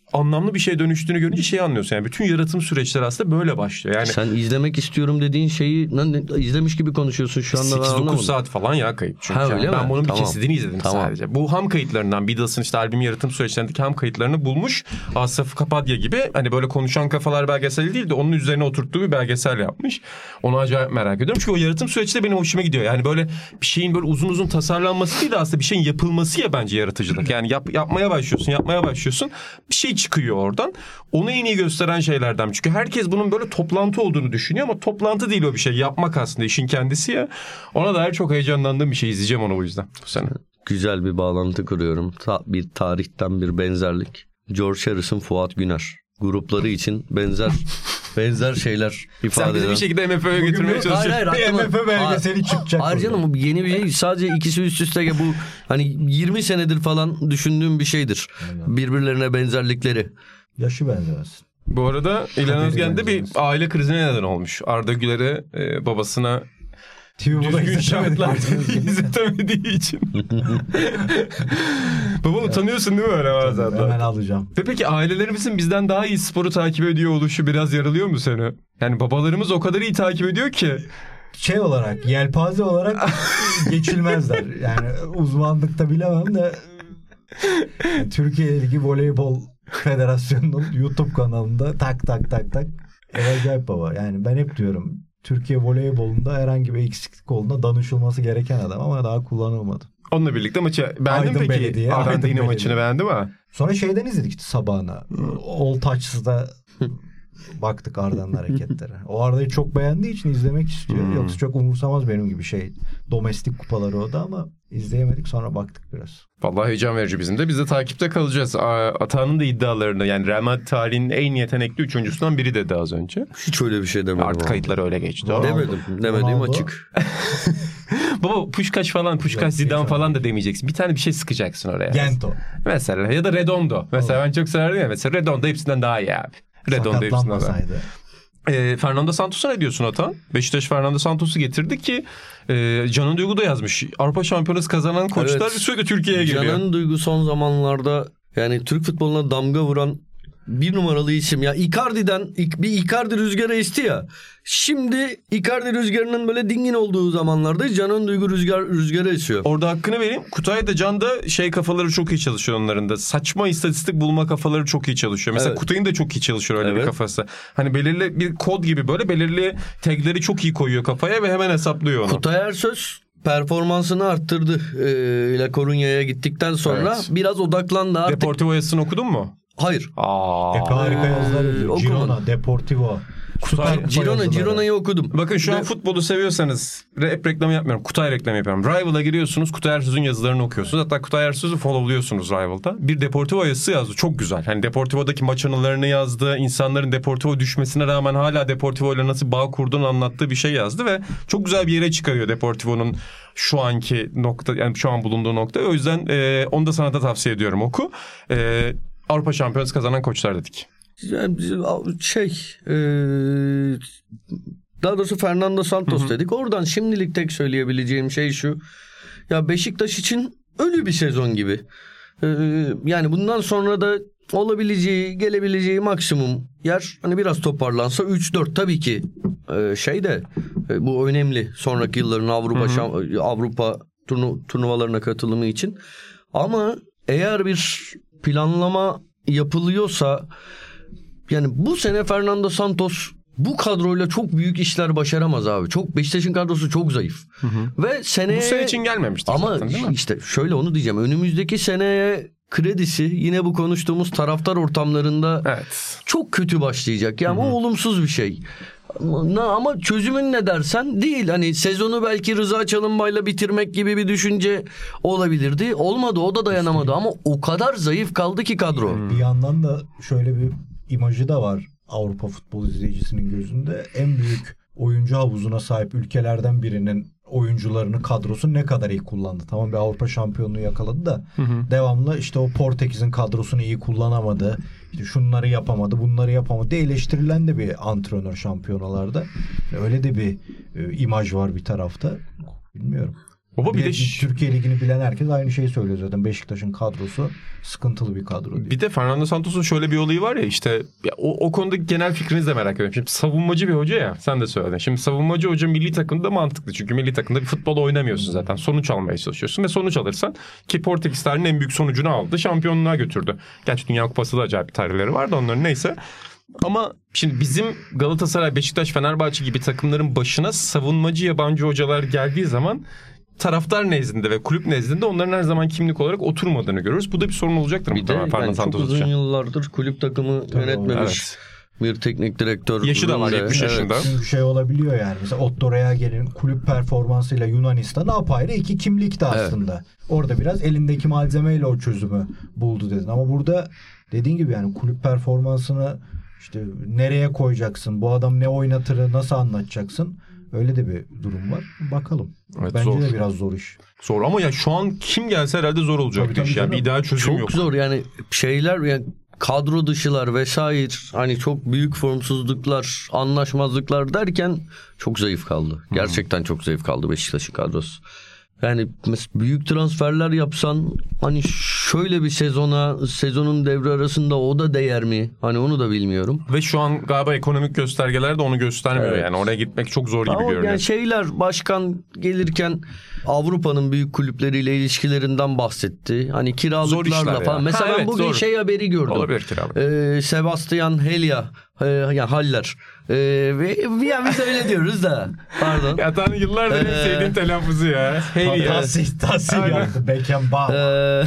anlamlı bir şeye dönüştüğünü görünce şeyi anlıyorsun. Yani bütün yaratım süreçleri aslında böyle başlıyor. Yani sen izlemek istiyorum dediğin şeyi izlemiş gibi konuşuyorsun şu anda. 8-9 saat falan ya kayıp. Çünkü ben bunun bir kesitini izledim sadece. Bu ham kayıtlarından, Beatles'ın işte albüm yaratım süreçlerindeki ham kayıtlarını bulmuş. Asaf Kapadya gibi hani böyle konuşan kafalar belgeseli değil de onun üzerine oturttuğu bir belgesel yapmış. Onu acayip merak ediyorum. Çünkü o yaratım süreci de benim hoşuma gidiyor. Yani böyle bir şeyin böyle uzun uzun tasarlanması değil de aslında bir şeyin yapılması ya bence yaratıcılık. Yani yapmaya başlıyorsun. Bir şey çıkıyor oradan. Onu en iyi gösteren şeylerden. Çünkü herkes bunun böyle toplantı olduğunu düşünüyor ama toplantı değil o bir şey. Yapmak aslında işin kendisi ya. Ona dair çok heyecanlandığım bir şey. İzleyeceğim onu bu yüzden bu sene. Güzel bir bağlantı kuruyorum. Bir tarihten bir benzerlik. George Harrison, Fuat Güner. Grupları için benzer şeyler ifade eden. Sen bizi bir şekilde MFÖ'ye götürmeye çalışıyorsun. Bir MFÖ belgeseli çıkacak. Hayır canım, yeni bir şey. Sadece ikisi üst üste bu hani 20 senedir falan düşündüğüm bir şeydir. Birbirlerine benzerlikleri. Yaşı benzemez. Bu arada İlhan Özgen de bir aile krizine neden olmuş. Arda Güler'e babasına düzgün şartlarda izletemediği için. Baba utanıyorsun değil mi öyle bazen? Hemen alacağım. Ve peki ailelerimizin bizden daha iyi sporu takip ediyor oluşu biraz yaralıyor mu seni? Yani babalarımız o kadar iyi takip ediyor ki. Şey olarak, yelpaze olarak geçilmezler. Yani uzmanlıkta bilemem de Türkiye Ligi Voleybol Federasyonu'nun YouTube kanalında tak. Acayip baba. Yani ben hep diyorum Türkiye voleybolunda herhangi bir eksiklik olduğunda danışılması gereken adam ama daha kullanılmadı. Onunla birlikte maçı beğendin Aydın peki? Belediye, Arda yine Belediye. maçını beğendi mi? Sonra şeyden izledik işte sabahına. All Touchs'da baktık Arda'nın hareketlere. O Arda'yı çok beğendiği için izlemek istiyor. Yoksa çok umursamaz benim gibi şey. Domestik kupaları o da ama izleyemedik, sonra baktık biraz. Vallahi heyecan verici bizim de. Biz de takipte kalacağız. Atağının da iddialarını, yani Real Madrid tarihinin en yetenekli üçüncüsünden biri dedi az önce. Hiç öyle bir şey demedim. Artık kayıtları öyle geçti. Demediğim açık. Baba Puskás Zidane falan da demeyeceksin. Bir tane bir şey sıkacaksın oraya. Gento. Mesela ya da Redondo. Mesela ben çok severdim ya. Mesela Redondo hepsinden daha iyi abi. Redondo hepsinden daha iyi. Fernando Santos'a ne diyorsun Atan? Beşiktaş Fernando Santos'u getirdi ki Canan Duygu da yazmış. Avrupa Şampiyonası kazanan koçlar sürekli Türkiye'ye geliyor. Canan Duygu son zamanlarda yani Türk futboluna damga vuran bir numaralı isim. Ya Icardi'den bir Icardi rüzgarı esti ya. Şimdi Icardi rüzgarının böyle dingin olduğu zamanlarda Canan Duygu rüzgarı esiyor. Orada hakkını vereyim. Kutay da Can da kafaları çok iyi çalışıyor onların da. Saçma istatistik bulma kafaları çok iyi çalışıyor. Mesela Kutay'ın da çok iyi çalışıyor öyle bir kafası. Hani belirli bir kod gibi böyle belirli tagleri çok iyi koyuyor kafaya ve hemen hesaplıyor onu. Kutay Ersöz performansını arttırdı. La Coruña'ya gittikten sonra biraz odaklandı artık. Deportivo yazısını okudun mu? Hayır. Harika yazılar yazıyor. Girona, Deportivo. Girona'yı okudum. Bakın şu an futbolu seviyorsanız hep reklam yapmıyorum. Kutay reklamı yapıyorum. Rival'a giriyorsunuz. Kutay Ersöz'ün yazılarını okuyorsunuz. Hatta Kutay Ersöz'ü followluyorsunuz Rival'da. Bir Deportivo yazısı yazdı. Çok güzel. Hani Deportivo'daki maç anılarını yazdı. İnsanların Deportivo düşmesine rağmen hala Deportivo ile nasıl bağ kurduğunu anlattığı bir şey yazdı ve çok güzel bir yere çıkarıyor Deportivo'nun şu anki nokta, yani şu an bulunduğu nokta. O yüzden onu da sana da tavsiye ediyorum, oku. Avrupa Şampiyonası kazanan koçlar dedik. Daha doğrusu Fernando Santos dedik. Oradan şimdilik tek söyleyebileceğim şey şu. Ya Beşiktaş için ölü bir sezon gibi. Yani bundan sonra da gelebileceği maksimum yer hani biraz toparlansa 3-4 tabii ki bu önemli sonraki yılların Avrupa turnuvalarına katılımı için. Ama eğer bir planlama yapılıyorsa, yani bu sene Fernando Santos bu kadroyla çok büyük işler başaramaz abi. Beşiktaş'ın kadrosu çok zayıf. Ve seneye... Bu sene için gelmemiştir ama zaten, değil mi? İşte şöyle onu diyeceğim. Önümüzdeki seneye kredisi yine bu konuştuğumuz taraftar ortamlarında çok kötü başlayacak. Yani bu olumsuz bir şey. Ama çözümün ne dersen değil. Hani sezonu belki Rıza Çalınbay'la bitirmek gibi bir düşünce olabilirdi. Olmadı, o da dayanamadı ama o kadar zayıf kaldı ki kadro. Bir yandan da şöyle bir imajı da var Avrupa futbol izleyicisinin gözünde. En büyük oyuncu havuzuna sahip ülkelerden birinin oyuncularını, kadrosu ne kadar iyi kullandı. Tamam, bir Avrupa şampiyonluğu yakaladı da devamlı işte o Portekiz'in kadrosunu iyi kullanamadı. İşte şunları yapamadı, bunları yapamadı diye eleştirilen de bir antrenör şampiyonalarda. Öyle de bir imaj var bir tarafta. Bilmiyorum. Baba bir de Türkiye Ligi'ni bilen herkes aynı şeyi söylüyor zaten. Beşiktaş'ın kadrosu sıkıntılı bir kadro diye. Bir de Fernando Santos'un şöyle bir olayı var ya işte ya o konuda genel fikrinizi de merak ediyorum. Şimdi savunmacı bir hoca ya, sen de söyledin. Şimdi savunmacı hoca milli takımda mantıklı. Çünkü milli takımda bir futbol oynamıyorsun zaten. Sonuç almaya çalışıyorsun ve sonuç alırsan ki Portekiz tarihinin en büyük sonucunu aldı. Şampiyonluğa götürdü. Gerçi Dünya Kupası da acayip tarihleri vardı onların, neyse. Ama şimdi bizim Galatasaray, Beşiktaş, Fenerbahçe gibi takımların başına savunmacı yabancı hocalar geldiği zaman taraftar nezdinde ve kulüp nezdinde onların her zaman kimlik olarak oturmadığını görürüz. Bu da bir sorun olacaktır. Bir de yani çok uzun yıllardır kulüp takımı yönetmemiş. Evet. Bir teknik direktör. Yaşı da var, 70 yaşında. Çünkü şey olabiliyor yani. Mesela Otto Rehagel'in kulüp performansıyla Yunanistan apayrı iki kimlikti aslında. Evet. Orada biraz elindeki malzemeyle o çözümü buldu dedin. Ama burada dediğin gibi yani kulüp performansını işte nereye koyacaksın? Bu adam ne oynatır, nasıl anlatacaksın? Öyle de bir durum var. Bakalım. Evet, bence zor. De biraz zor iş. Zor ama ya şu an kim gelse herhalde zor olacak iş. Yani bir ideal çözüm yok. Çok zor yani şeyler yani kadro dışılar vesaire hani çok büyük formsuzluklar, anlaşmazlıklar derken çok zayıf kaldı. Gerçekten çok zayıf kaldı Beşiktaş'ın kadrosu. Yani büyük transferler yapsan hani şöyle bir sezonun devre arasında o da değer mi? Hani onu da bilmiyorum. Ve şu an galiba ekonomik göstergeler de onu göstermiyor. Evet. Yani oraya gitmek çok zor gibi görünüyor. Yani şeyler başkan gelirken Avrupa'nın büyük kulüpleriyle ilişkilerinden bahsetti. Hani kiralıklarla falan. Mesela ben bugün zor. Haberi gördüm. Olabilir kiralık. Sebastian Helia yani Haller. Ve yani biz öyle diyoruz da. Pardon. Ya Tanrı yıllardır en sevdiğim telaffuzu ya. Helia. Tahsil yaptı. Beckenbauer.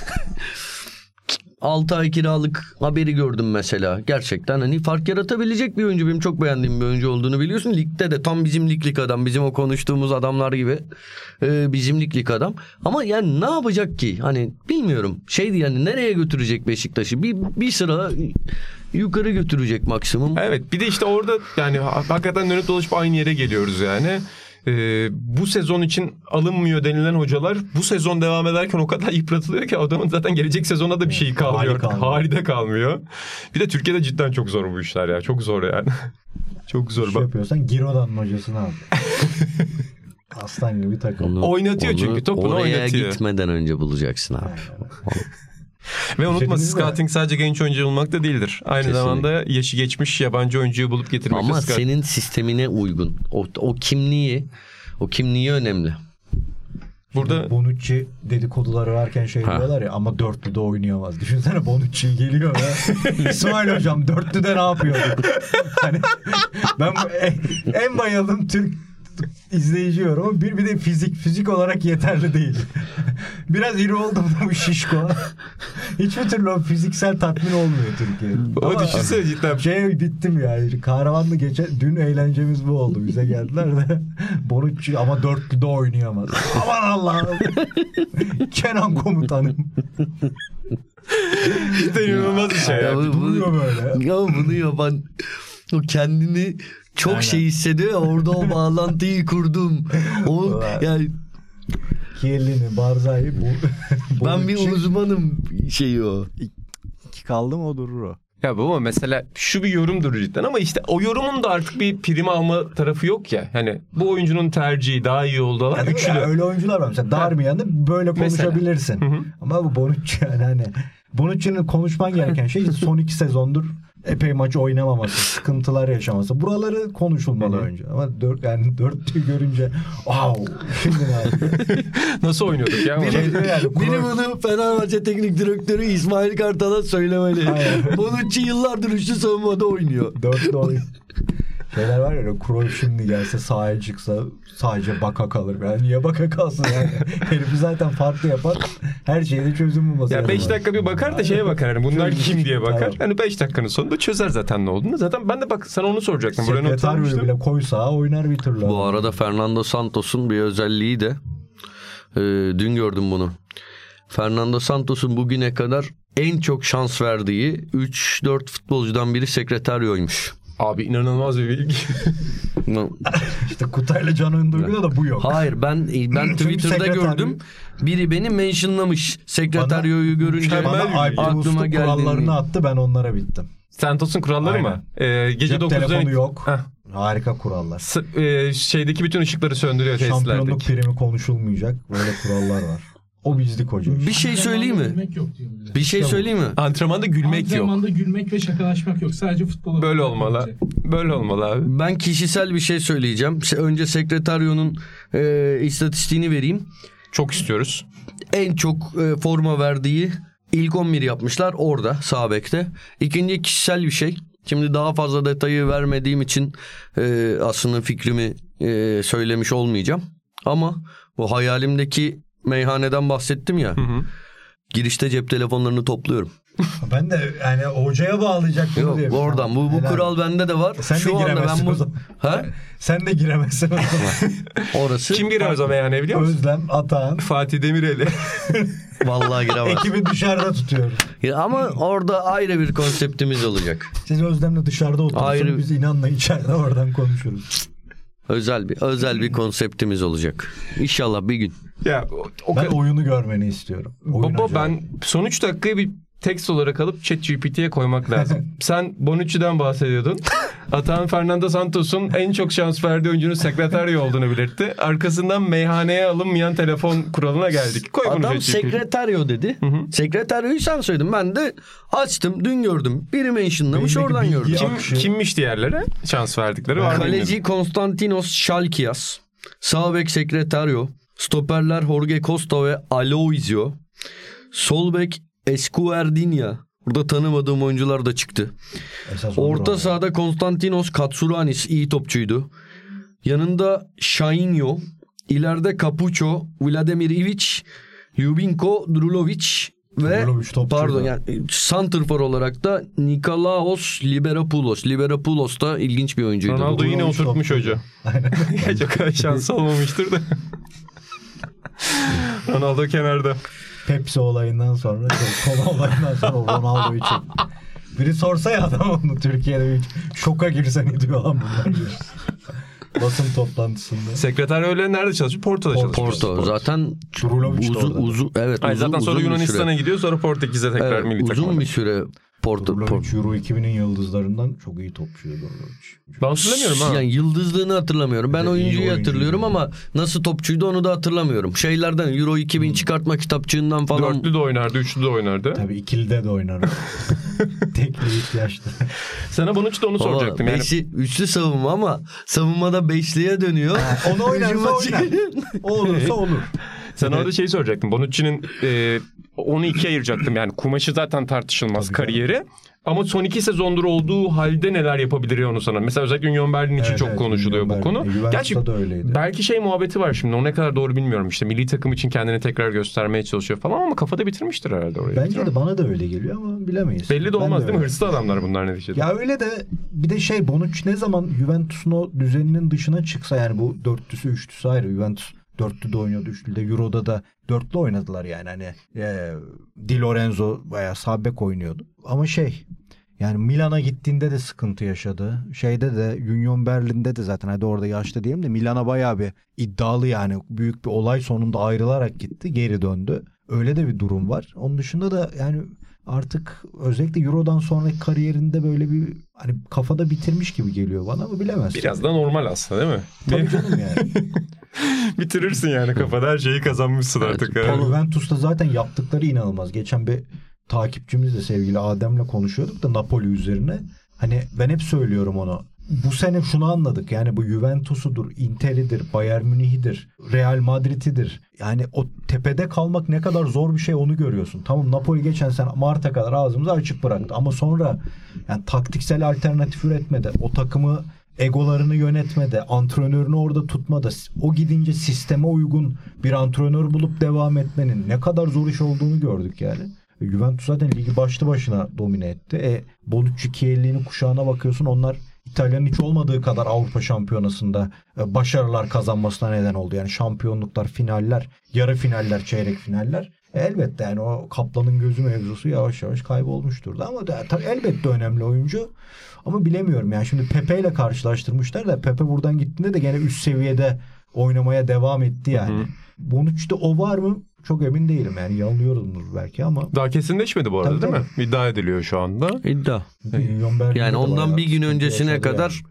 6 ay kiralık haberi gördüm mesela. Gerçekten hani fark yaratabilecek bir oyuncu. Benim çok beğendiğim bir oyuncu olduğunu biliyorsun. Ligde de tam bizim liglik adam. Bizim o konuştuğumuz adamlar gibi. Bizim liglik adam. Ama yani ne yapacak ki? Hani bilmiyorum. Şeydi yani nereye götürecek Beşiktaş'ı? Bir sıra yukarı götürecek maksimum. Evet bir de işte orada yani hakikaten dönüp dolaşıp aynı yere geliyoruz yani. Bu sezon için alınmıyor denilen hocalar bu sezon devam ederken o kadar yıpratılıyor ki adamın zaten gelecek sezona da bir şey kalmıyor. Halide kalmıyor. Bir de Türkiye'de cidden çok zor bu işler ya. Çok zor yani. Çok zor. Şey yapıyorsan Girona'nın hocasını al. Aslan gibi takım. Oynatıyor çünkü topunu oynatıyor. Oraya gitmeden önce bulacaksın abi. Ve unutma scouting sadece genç oyuncu bulmak da değildir. Aynı kesinlikle. Zamanda yaşı geçmiş yabancı oyuncuyu bulup getirmek. Ama senin sistemine uygun. O kimliği önemli. Burada Bonucci dedikoduları varken diyorlar ya ama dörtlüde oynayamaz. Düşünsene Bonucci geliyor ve İsmail hocam dörtlüde ne yapıyorduk? Hani ben en bayıldığım Türk izleyici yorum ama bir de fizik olarak yeterli değil. Biraz iri oldum da bu şişko. Hiçbir türlü o fiziksel tatmin olmuyor Türkiye'de. O düşünsene cidden. Bittim yani. Kahramanlı dün eğlencemiz bu oldu. Bize geldiler de Bonucci ama dörtlüde oynayamaz. Aman Allah'ım. Kenan komutanım. Cidden inanılmaz bir şey. Duruyor böyle. Ya bunu yapan o kendini çok aynen. Hissediyor ya orada o bağlantıyı kurdum. O yani Kielini, Barza'yı ben bir uzmanım o. İki kaldı mı o durur o. Ya baba mesela şu bir yorumdur cidden ama işte o yorumun da artık bir prim alma tarafı yok ya. Hani bu oyuncunun tercihi daha iyi oldu ama güçlü. Ya, öyle oyuncular var mesela Darmian'da böyle konuşabilirsin. Ama bu Bonucci yani hani Bonucci'nin konuşman gereken şey son 2 sezondur epey maç oynamaması, sıkıntılar yaşaması. Buraları konuşulmalı önce. Ama dörtlüyü görünce şimdi ne nasıl oynuyorduk ya? Biri bunu Fenerbahçe Teknik Direktörü İsmail Kartal'a söylemeli. Bonucci yıllardır üçlü savunmada oynuyor. Dörtlü oynuyor. Şeyler var ya Cruyff şimdi gelse sahaya çıksa sadece Baka kalır. Yani niye Baka kalsın yani? Herifi zaten farklı yapar. Her şeyde çözüm bulması. Ya 5 dakika bir bakar da şeye bakar. Yani bunlar kim diye bakar. Tamam. Hani 5 dakikanın sonunda çözer zaten ne olduğunu. Zaten ben de bak sana onu soracaktım. Sekreter bile koy sağa oynar bir türlü. Bu arada Fernando Santos'un bir özelliği de dün gördüm bunu. Fernando Santos'un bugüne kadar en çok şans verdiği 3-4 futbolcudan biri Sekreterio'ymuş. Abi inanılmaz bir bilgi. İşte Kutay'la Can Öndürgü'de de bu yok. Hayır ben Twitter'da gördüm. Biri beni mentionlamış. Sekreteryoyu görünce aklıma geldi. Kurallarını attı ben onlara bittim. Santos'un kuralları aynen. Mı? Gece cep 9'da telefonu yok. Harika kurallar. Şeydeki bütün ışıkları söndürüyor Şampiyonluk tesislerdeki. primi konuşulmayacak. Böyle kurallar var. O bizlik hoca. Bir şey söyleyeyim mi? Gülmek yok diyor bir de. Bir şey söyleyeyim mi? Antrenmanda gülmek yok. Antrenmanda gülmek ve şakalaşmak yok. Sadece futbola. Böyle olmalı. Böyle olmalı abi. Ben kişisel bir şey söyleyeceğim. Önce Secretarios'un istatistiğini vereyim. Çok istiyoruz. En çok forma verdiği ilk 11 yapmışlar orada sağ bekte. İkinci kişisel bir şey. Şimdi daha fazla detayı vermediğim için aslında fikrimi söylemiş olmayacağım. Ama bu hayalimdeki meyhaneden bahsettim ya. Girişte cep telefonlarını topluyorum. Ben de yani hocaya bağlayacak bunu Yok, diye. oradan bu kural bende de var. Sen Şu de anda giremezsin ben o zaman. Ha? Sen de giremezsin o zaman. Orası Kim giremez o meyhaneye biliyor musun? Özlem, Atahan. Fatih Demireli. vallahi giremez. Ekibi dışarıda tutuyoruz. Ama orada ayrı bir konseptimiz olacak. Siz Özlem'le dışarıda oturursunuz. Ayrı- Biz inanla içeride oradan konuşuruz. Özel bir konseptimiz olacak. İnşallah bir gün. Ya o Ben kadar. oyunu görmeni istiyorum. Oyun Baba acayip. ben son 3 dakikayı bir tekst olarak alıp ChatGPT'ye koymak lazım. Sen Bonucci'den bahsediyordun. Atahan Fernando Santos'un en çok şans verdiği oyuncunun Secretario olduğunu belirtti. Arkasından meyhaneye alınmayan telefon kuralına geldik. Koy bunu Adam ChatGPT'ye. Secretario dedi. Secretario'yu sen söyledin. Ben de açtım. Dün gördüm. Biri mentionlamış Beyindeki oradan bilgi gördüm. akışı. Kimmiş diğerlere? Şans verdikleri var mı? Kaleci Konstantinos Şalkias. Sağ bek Secretario. Stoperler Jorge Costa ve Aloisio. Sol bek Escuerdinha. Burada tanımadığım oyuncular da çıktı. Esas olur Orta o. sahada Konstantinos Katsuranis iyi topçuydu. Yanında Şahinyo. İleride Capucho, Vladimir Ivic, Ljubinko Drulovic ve Drulovic topçuydu. pardon yani santrfor olarak da Nikolaos Liberopoulos. Liberopoulos da ilginç bir oyuncuydu. Ronaldo yine Drulovic oturtmuş topçuydu. hoca. Aynen. Çok şans olmamıştır da. Ronaldo kenarda. Pepsi olayından sonra, kola olayından sonra o Ronaldo'yu çek. Biri sorsa ya adam onu Türkiye'de bir şoka girse ne diyor lan bunlar diyor. Basın toplantısında. Sekreter öyle nerede çalışıyor? Porto'da çalışıyor. Porto zaten Drulovic de orada. uzun evet Ay, uzun, zaten sonra uzun bir Yunanistan'a süre. gidiyor, sonra Portekiz'e tekrar Evet, milli takıma. uzun bir süre Porto. Drulovic Euro 2000'in yıldızlarından çok iyi topçuydu Drulovic. Ben hatırlamıyorum ha. Yani yıldızlığını hatırlamıyorum. Ben Evet, iyi oyuncuyu oyuncuydu. hatırlıyorum ama nasıl topçuydu onu da hatırlamıyorum. Şeylerden Euro 2000 çıkartma kitapçığından falan. Dörtlü de oynardı, üçlü de oynardı. Tabii ikilide de oynar. Tekli ihtiyaçlı. Sana Bonucci de onu Baba, soracaktım. Yani beşi, üçlü savunma ama savunmada beşliye dönüyor. Onu oynarsa Hücuma oynar. çıkıyor. O olursa olur. sana orada şeyi soracaktım. Bonucci'nin onu ikiye ayıracaktım. Yani kumaşı zaten tartışılmaz, Tabii kariyeri. Ama son 2 sezondur olduğu halde neler yapabilir onu sana. Mesela özellikle Union Berlin için çok konuşuluyor bu konu. Gerçi Juventus'ta da öyleydi. belki şey muhabbeti var şimdi. O ne kadar doğru bilmiyorum işte. Milli takım için kendini tekrar göstermeye çalışıyor falan ama kafada bitirmiştir herhalde orayı. Bence de bana da öyle geliyor ama bilemeyiz. Belli de olmaz Ben değil mi? öyle. Hırslı adamlar bunlar neticede. Ya öyle de bir de şey Bonucci ne zaman Juventus'un o düzeninin dışına çıksa yani bu dörtlüsü üçlüsü ayrı. Juventus dörtlü de oynuyordu, üçlü de Euro'da da dörtlü oynadılar yani hani Di Lorenzo bayağı sağ bek oynuyordu. Ama şey yani Milan'a gittiğinde de sıkıntı yaşadı. Şeyde de Union Berlin'de de zaten hadi orada yaşlı diyelim de Milan'a bayağı bir iddialı yani büyük bir olay sonunda ayrılarak gitti, geri döndü. Öyle de bir durum var. Onun dışında da yani artık özellikle Euro'dan sonraki kariyerinde böyle bir hani kafada bitirmiş gibi geliyor bana ama bilemezsin. Biraz da normal aslında değil mi? Tabii canım yani. Bitirirsin yani kafada her şeyi kazanmışsın Evet, artık. Paul Juventus'ta zaten yaptıkları inanılmaz. Geçen bir takipçimizle sevgili Adem'le konuşuyorduk da Napoli üzerine. Hani ben hep söylüyorum onu. Bu sene şunu anladık. Yani bu Juventus'udur, Inter'idir, Bayern Münih'idir, Real Madrid'idir. Yani o tepede kalmak ne kadar zor bir şey onu görüyorsun. Tamam Napoli geçen sene Mart'a kadar ağzımızı açık bıraktı. Ama sonra yani taktiksel alternatif üretmede, o takımı egolarını yönetmede, antrenörünü orada tutmada, o gidince sisteme uygun bir antrenör bulup devam etmenin ne kadar zor iş olduğunu gördük yani. Juventus zaten ligi başlı başına domine etti. Bonucci, Chiellini'nin kuşağına bakıyorsun onlar İtalya'nın hiç olmadığı kadar Avrupa Şampiyonası'nda başarılar kazanmasına neden oldu. Yani şampiyonluklar, finaller, yarı finaller, çeyrek finaller. Elbette yani o Kaplan'ın gözü mevzusu yavaş yavaş kaybolmuştur da ama elbette önemli oyuncu. Ama bilemiyorum yani şimdi Pepe ile karşılaştırmışlar da Pepe buradan gittiğinde de gene üst seviyede oynamaya devam etti yani. Bonucci'de o var mı? Çok emin değilim yani yanılıyorumdur belki ama. Daha kesinleşmedi bu arada Tabii, değil mi? İddia ediliyor şu anda. İddia. Union Berlin'de Yani de ondan bayağı bir gün sıkıntı öncesine yaşadı kadar yani.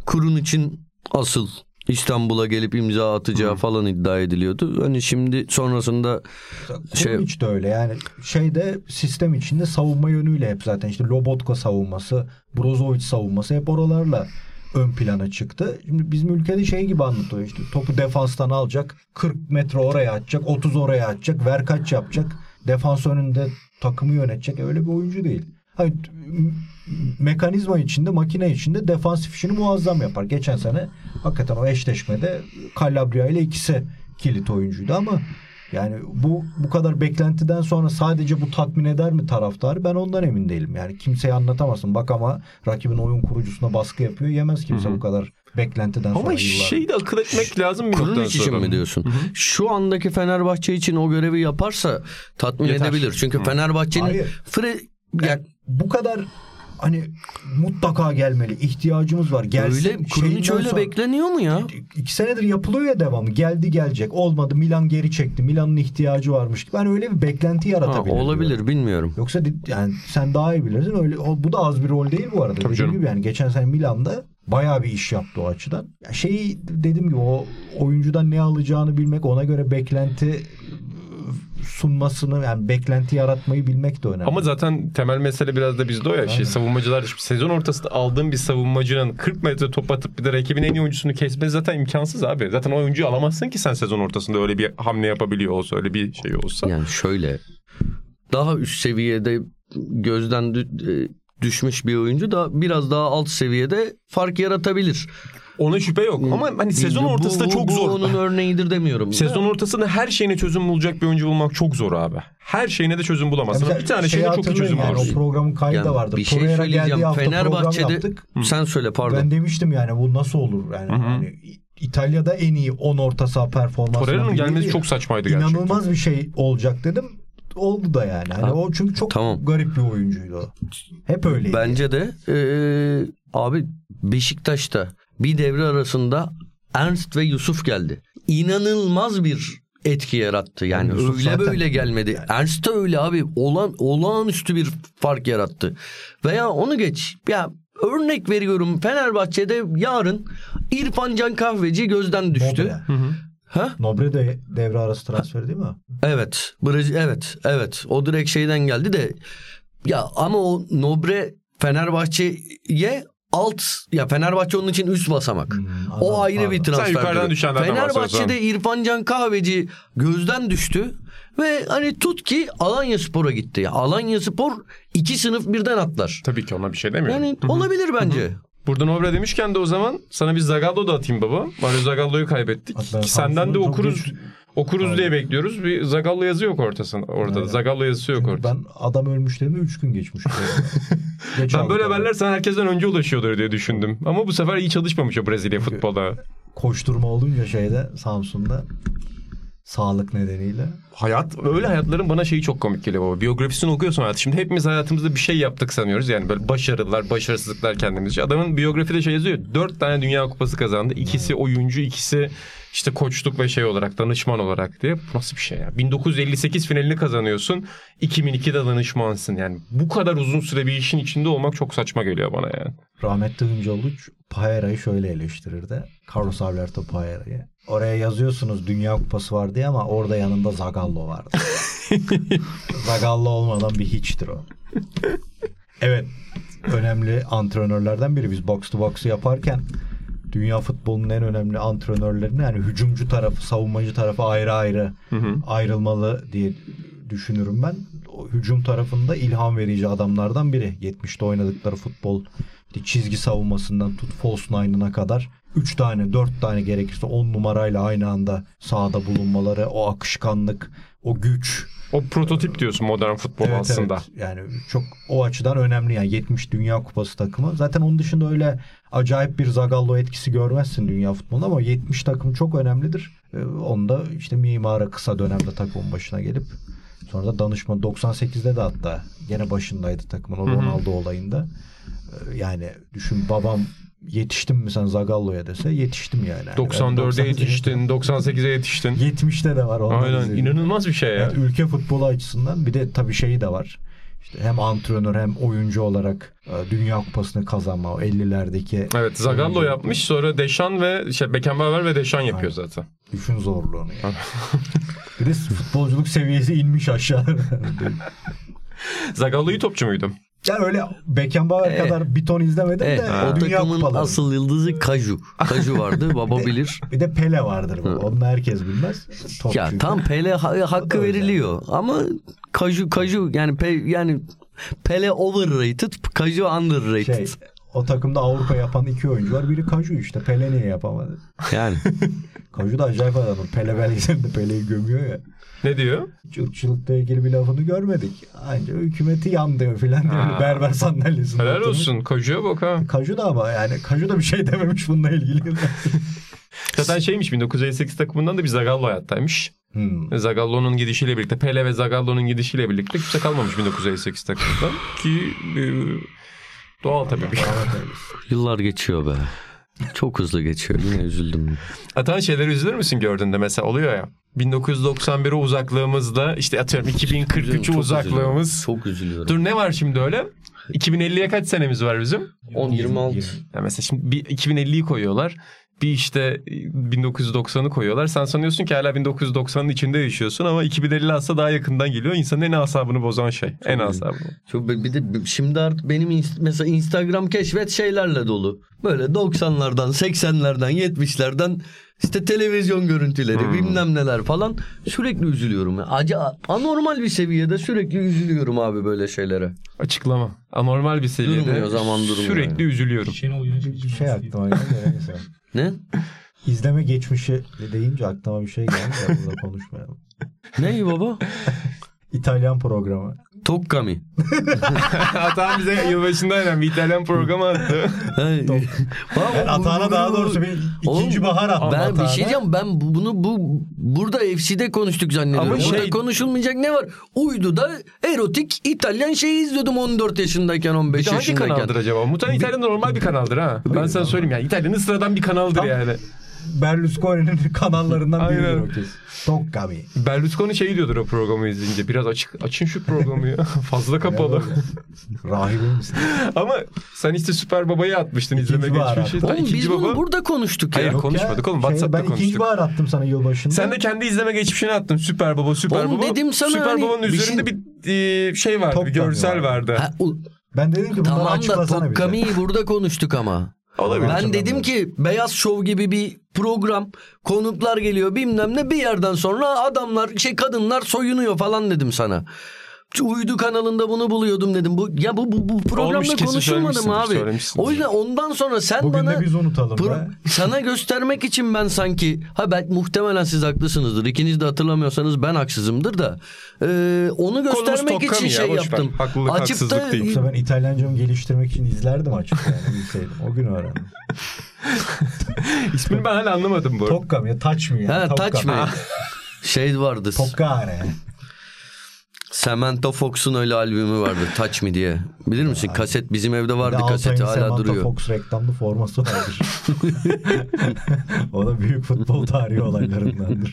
Kurun için asıl İstanbul'a gelip imza atacağı falan iddia ediliyordu. Hani şimdi sonrasında Kurunic de öyle yani sistem içinde savunma yönüyle hep zaten işte Lobotka savunması, Brozovic savunması hep oralarla ön plana çıktı. Şimdi bizim ülkede gibi anlatıyor işte topu defanstan alacak, 40 metre oraya atacak, 30 oraya atacak, ver kaç yapacak, defans önünde takımı yönetecek, öyle bir oyuncu değil. Hayır, mekanizma içinde, makine içinde defansif işini muazzam yapar. Geçen sene hakikaten o eşleşmede Calabria ile ikisi kilit oyuncuydu ama yani bu kadar beklentiden sonra sadece bu tatmin eder mi taraftarı? Ben ondan emin değilim. Yani kimseye anlatamazsın. Bak ama rakibin oyun kurucusuna baskı yapıyor. Yemez kimse bu kadar beklentiden sonra. Ama şeyi de akıl etmek lazım bir noktadan için sonra. mi diyorsun? Şu andaki Fenerbahçe için o görevi yaparsa tatmin edebilir. Çünkü Fenerbahçe'nin bu kadar hani mutlaka gelmeli. İhtiyacımız var. Gelsin. Öyle Kurunic öyle bekleniyor mu ya? 2 senedir yapılıyor ya devamı. Geldi gelecek. Olmadı. Milan geri çekti. Milan'ın ihtiyacı varmış. Ben öyle bir beklenti yaratabilirim. Olabilir diyorum. Bilmiyorum. Yoksa yani sen daha iyi bilirsin. Öyle bu da az bir rol değil bu arada. Dediğim gibi yani geçen sene Milan'da bayağı bir iş yaptı o açıdan. Ya dediğim gibi o oyuncudan ne alacağını bilmek, ona göre beklenti sunmasını, yani beklenti yaratmayı bilmek de önemli. Ama zaten temel mesele biraz da bizde o ya. Savunmacılar sezon ortasında aldığın bir savunmacının 40 metre top atıp bir de rakibin en iyi oyuncusunu kesmesi zaten imkansız abi. Zaten o oyuncuyu alamazsın ki sen sezon ortasında öyle bir hamle yapabiliyor olsa, öyle bir şey olsa. Yani şöyle daha üst seviyede gözden düşmüş bir oyuncu da biraz daha alt seviyede fark yaratabilir. Ona şüphe yok ama hani sezon ortasında çok zor. Bu onun örneğidir demiyorum. Sezon ortasında her şeyine çözüm bulacak bir oyuncu bulmak çok zor abi. Her şeyine de çözüm bulamazsın. Bir tane şeyine çok iyi çözüm yani bulursun. O programın kaydı da vardı. Bir şey söyleyeceğim. Fenerbahçe'de sen söyle pardon. Ben demiştim yani bu nasıl olur yani İtalya'da en iyi 10 orta saha performansı. Torreira'nın gelmesi çok saçmaydı gerçekten. İnanılmaz bir şey olacak dedim. Oldu da yani. Hani o çünkü çok garip bir oyuncuydu o. Hep öyleydi. Bence de abi Beşiktaş'ta bir devre arasında Ernst ve Yusuf geldi. İnanılmaz bir etki yarattı. Yani öyle böyle gelmedi. Yani. Ernst de öyle abi. Olağanüstü bir fark yarattı. Veya onu geç. Ya örnek veriyorum, Fenerbahçe'de yarın İrfan Can Kahveci gözden düştü. Nobre de devre arası transferi değil mi? Evet. Evet. O direkt şeyden geldi de ya ama o Nobre Fenerbahçe'ye Fenerbahçe onun için üst basamak. O ayrı bir transfer. Fenerbahçe'de İrfan Can Kahveci gözden düştü ve hani tut ki Alanyaspor'a gitti. Alanyaspor 2 sınıf birden atlar. Tabii ki ona bir şey demiyorum. Yani olabilir bence. Burada Nobre demişken de o zaman sana bir Zagallo da atayım baba. Mario Zagallo'yu kaybettik. Senden de okuruz diye bekliyoruz. Bir Zagallo yazı yok ortada. Zagallo yazısı yok ortada. Ben adam ölmüş dediğimde 3 gün geçmiş. Ben böyle haberler sana herkesten önce ulaşıyordur diye düşündüm. Ama bu sefer iyi çalışmamış o Brezilya futbola. Koşturma olunca Samsun'da sağlık nedeniyle. Öyle hayatların bana çok komik geliyor baba. Biyografisini okuyorsun hayat. Şimdi hepimiz hayatımızda bir şey yaptık sanıyoruz. Yani böyle başarılar, başarısızlıklar kendimizce. Adamın biyografide yazıyor. 4 tane Dünya Kupası kazandı. İkisi oyuncu, ikisi işte koçluk ve olarak, danışman olarak diye. Nasıl bir şey ya? 1958 finalini kazanıyorsun. 2002'de danışmansın. Yani bu kadar uzun süre bir işin içinde olmak çok saçma geliyor bana yani. Rahmetli Hıncalıç Paera'yı şöyle eleştirirdi. Carlos Alberto Paera'yı. Oraya yazıyorsunuz Dünya Kupası var diye ama orada yanında Zagallo vardı. Zagallo olmadan bir hiçtir o. Evet. Önemli antrenörlerden biri. Biz box to box'u yaparken dünya futbolunun en önemli antrenörlerini, yani hücumcu tarafı, savunmacı tarafı ayrı ayrı ayrılmalı diye düşünürüm ben. O hücum tarafında ilham verici adamlardan biri. 70'te oynadıkları futbol, çizgi savunmasından tut false nine'ına kadar 3 tane 4 tane gerekirse 10 numarayla aynı anda sahada bulunmaları, o akışkanlık, o güç. O prototip diyorsun modern futbol aslında. Evet. Yani çok o açıdan önemli yani 70 Dünya Kupası takımı. Zaten onun dışında öyle acayip bir Zagallo etkisi görmezsin dünya futbolunda ama 70 takım çok önemlidir. Onda işte Mimara kısa dönemde takımın başına gelip sonra da danışman 98'de de hatta gene başındaydı takımın o Ronaldo olayında. Yani düşün, babam yetiştim mi sen Zagallo'ya dese yetiştim yani. 94'e yetiştin, 98'e yetiştin. 70'te de var. Aynen, inanılmaz bir şey ya. Yani ülke futbolu açısından bir de tabii şeyi de var. İşte hem antrenör hem oyuncu olarak Dünya Kupası'nı kazanma o 50'lerdeki. Evet, Zagallo yapmış, sonra Deschamps ve Beckenbauer ve Deschamps yapıyor zaten. Düşün zorluğunu yani. Bir de futbolculuk seviyesi inmiş aşağı. Zagallo iyi topçu muydu? Yani öyle Beckenbauer kadar bir ton izlemedim de o Dünya takımın Kupaları. Asıl yıldızı Kaju. Kaju vardı, baba bilir. Bir de Pele vardır bu. Onu herkes bilmez. Top Ya çünkü. tam Pele hakkı veriliyor ama Kaju yani Pele overrated, Kaju underrated. O takımda Avrupa yapan 2 oyuncu var. Biri Kaju işte. Pele niye yapamadı? Yani. Kaju da acayip adamdır. Pele belgeselinde Pele'yi gömüyor ya. Ne diyor? Irkçılıkla ilgili bir lafını görmedik. Ancak hükümeti yandı filan diyor. Berber sandalyesinde. Helal oturmuş. olsun. Kaju'ya bak ha. Kaju da ama yani Kaju da bir şey dememiş bununla ilgili. Zaten 1958 takımından da bir Zagallo hayattaymış. Zagallo'nun gidişiyle birlikte, Pele ve Zagallo'nun gidişiyle birlikte kimse kalmamış 1958 takımından. Ki doğal tabii. Yıllar geçiyor be. Çok hızlı geçiyor. Yine üzüldüm. Atan şeyleri üzülür müsün gördüğünde mesela oluyor ya. 1991'e uzaklığımızda işte atıyorum 2043'e uzaklığımız. Çok üzülüyorum. Dur ne var şimdi öyle? 2050'ye kaç senemiz var bizim? 26. Yani mesela şimdi bir 2050'yi koyuyorlar. Bir işte 1990'ı koyuyorlar. Sen sanıyorsun ki hala 1990'ın içinde yaşıyorsun ama 2050 aslında daha yakından geliyor. İnsanın en asabını bozan şey. En asabını. Çok bir de şimdi artık benim mesela Instagram keşfet şeylerle dolu. Böyle 90'lardan, 80'lerden, 70'lerden işte televizyon görüntüleri, bilmem neler falan. Sürekli üzülüyorum. Anormal bir seviyede sürekli üzülüyorum abi böyle şeylere. Açıklama. Anormal bir seviyede. Durmuyor, zaman durmuyor. Sürekli üzülüyorum. Bir şey aklıma geldi. Neyse. Ne? İzleme geçmişi deyince aklıma bir şey geldi de burada konuşmayalım. Ne baba? İtalyan programı. Tokkami. Atan bize yılbaşında bir İtalyan programı attı. Ben Atağan'a daha doğrusu bir ikinci bahar attım. Ben Atağan'a. bir şey diyeceğim. Ben bunu burada FC'de konuştuk zannediyorum. Ama burada konuşulmayacak ne var? Uydu'da erotik İtalyan şeyi izliyordum 14 yaşındayken, 15 Bir de hangi yaşındayken. kanaldır acaba? Muhtemelen İtalyan normal bir kanaldır ha. Ben sana söyleyeyim yani. İtalya'nın sıradan bir kanaldır yani. Berlusconi'nin kanallarından biridir Aynen. o kez. Tokkami. Berlusconi şey diyordur o programı izleyince. Biraz açın şu programı ya. Fazla kapalı. Rahibe misin? Ama sen işte Süper Baba'yı atmıştın izleme bahar geçmişi. attım. Oğlum biz İkinci bunu Baba. burada konuştuk ya. Hayır konuşmadık oğlum. WhatsApp'ta Ben ikinci konuştuk. bahar attım sana yılbaşında. Sen de kendi izleme geçmişini attın. Süper Baba, Süper Oğlum Baba. dedim sana Süper hani Baba'nın bir üzerinde bir şey vardı. Top Bir görsel Gun vardı. Ha, Ben dedim ki bunları tamam da açıklasana bize. Tokkami'yi burada konuştuk ama. Olabilir. Ben dedim ki Beyaz Şov gibi bir program, konuklar geliyor bilmem ne, bir yerden sonra adamlar kadınlar soyunuyor falan dedim sana. Uydu kanalında bunu buluyordum dedim. Bu programda Olmuş, kesin konuşulmadı mı abi? söylemişsindir. O yüzden ondan sonra sen Bugün bana de biz unutalım be. sana göstermek için ben sanki muhtemelen siz haklısınızdır. İkiniz de hatırlamıyorsanız ben haksızımdır da onu göstermek için Tokkami ya, şey boş ver. yaptım. Haklılık, haksızlık değil. Yoksa ben İtalyancamı geliştirmek için izlerdim açık yani bilseydim. O gün öğrendim. İsmini ben hala anlamadım bu arada. Tokkami, touch me. Ha, Tokkami. touch me. Şey vardı. Tokkare. Samantha Fox'un öyle albümü vardı, Touch Me diye. Bilir misin? Kaset bizim evde vardı, Altay'ın kaseti hala Samantha duruyor. Fox reklamlı forması vardır. O da büyük futbol tarihi olaylarındandır.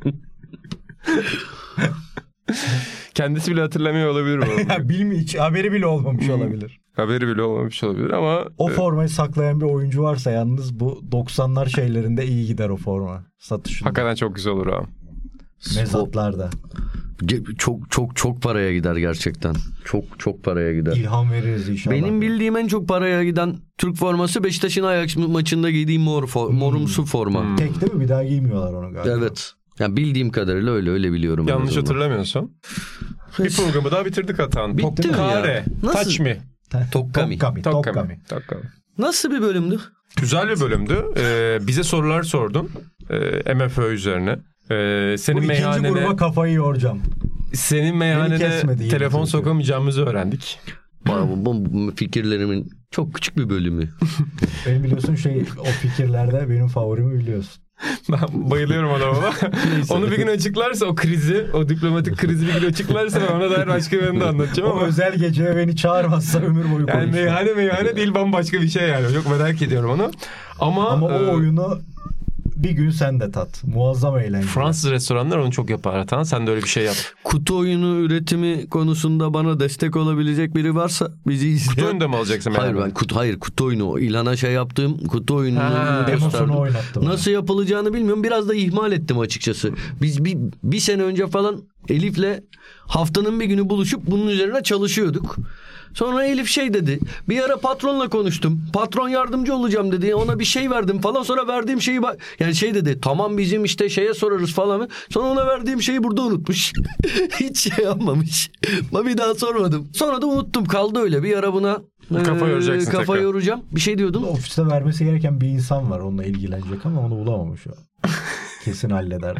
Kendisi bile hatırlamıyor olabilir bu. Hiç haberi bile olmamış olabilir. Haberi bile olmamış olabilir ama... O formayı saklayan bir oyuncu varsa yalnız bu 90'lar şeylerinde iyi gider o forma. Satışında. Hakikaten çok güzel olur ha. Mezatlarda. Çok paraya gider gerçekten. Çok paraya gider. İlham veririz inşallah. Benim bildiğim en çok paraya giden Türk forması Beşiktaş'ın Ajax maçında giydiği morumsu forma. Tek değil mi? Bir daha giymiyorlar onu galiba. Evet. Ya bildiğim kadarıyla öyle biliyorum. Yanlış hatırlamıyorsam. Bir programı daha bitirdik Atan. Bitti mi ya? Kare. Nasıl? Touch me. Tokkami. Tokkami. Nasıl bir bölümdü? Güzel bir bölümdü. Bize sorular sordun. MFÖ üzerine. Senin Bu ikinci meyhanene, gruba kafayı yoracağım. senin meyhanene kesmedi, telefon yedi sokamayacağımızı öğrendik. Bu fikirlerimin çok küçük bir bölümü. Benim biliyorsun o fikirlerde benim favorimi biliyorsun. Ben bayılıyorum adama. Onu bir gün açıklarsa o krizi, o diplomatik krizi bir gün açıklarsa ben ona dair başka bir yönde anlatacağım O ama. özel geceye beni çağırmazsa ömür boyu Yani konuşmam. meyhane değil, bambaşka bir şey yani. Çok merak ediyorum onu. Ama o oyunu bir gün sen de tat. Muazzam eğlence. Fransız restoranlar onu çok yapar Atan. Sen de öyle bir şey yap. Kutu oyunu üretimi konusunda bana destek olabilecek biri varsa bizi izleyen. Kutu oyunu da mı alacaksın? Hayır kutu oyunu. İlhan'a şey yaptığım kutu oyununu Demosunu gösterdim. oynattım. Nasıl yapılacağını bilmiyorum. Biraz da ihmal ettim açıkçası. Biz bir sene önce falan Elif'le haftanın bir günü buluşup bunun üzerine çalışıyorduk. Sonra Elif şey dedi. Bir ara patronla konuştum. Patron yardımcı olacağım dedi. Ona bir şey verdim falan. Sonra verdiğim şeyi yani şey dedi. Tamam bizim işte şeye sorarız falan. Sonra ona verdiğim şeyi burada unutmuş. Hiç şey yapmamış. Ben bir daha sormadım. Sonra da unuttum. Kaldı öyle. Bir ara buna kafa yoracağım. Bir şey diyordum. Ofiste vermesi gereken bir insan var onunla ilgilenecek ama onu bulamamış o. Kesin halleder.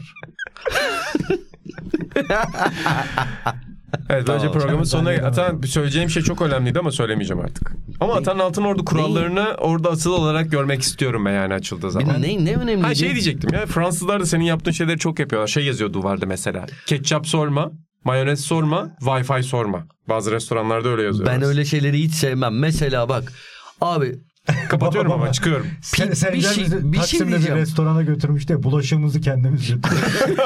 Evet, böylece Tamam. programın sonuna Atan söyleyeceğim şey çok önemliydi ama söylemeyeceğim artık. Ama Atan'ın Altınordu kurallarını orada asıl olarak görmek istiyorum ben yani açıldığı zaman. Ne önemli? Ha şey diyecektim ya, Fransızlar da senin yaptığın şeyleri çok yapıyorlar. Şey yazıyor duvarda mesela. Ketçap sorma, mayonez sorma, Wi-Fi sorma. Bazı restoranlarda öyle yazıyor. Ben öyle şeyleri hiç sevmem. Mesela bak abi. Kapatıyorum ama çıkıyorum. Sen bir şey Taksim'de bir restorana götürmüştü ya, bulaşığımızı kendimiz götürdük.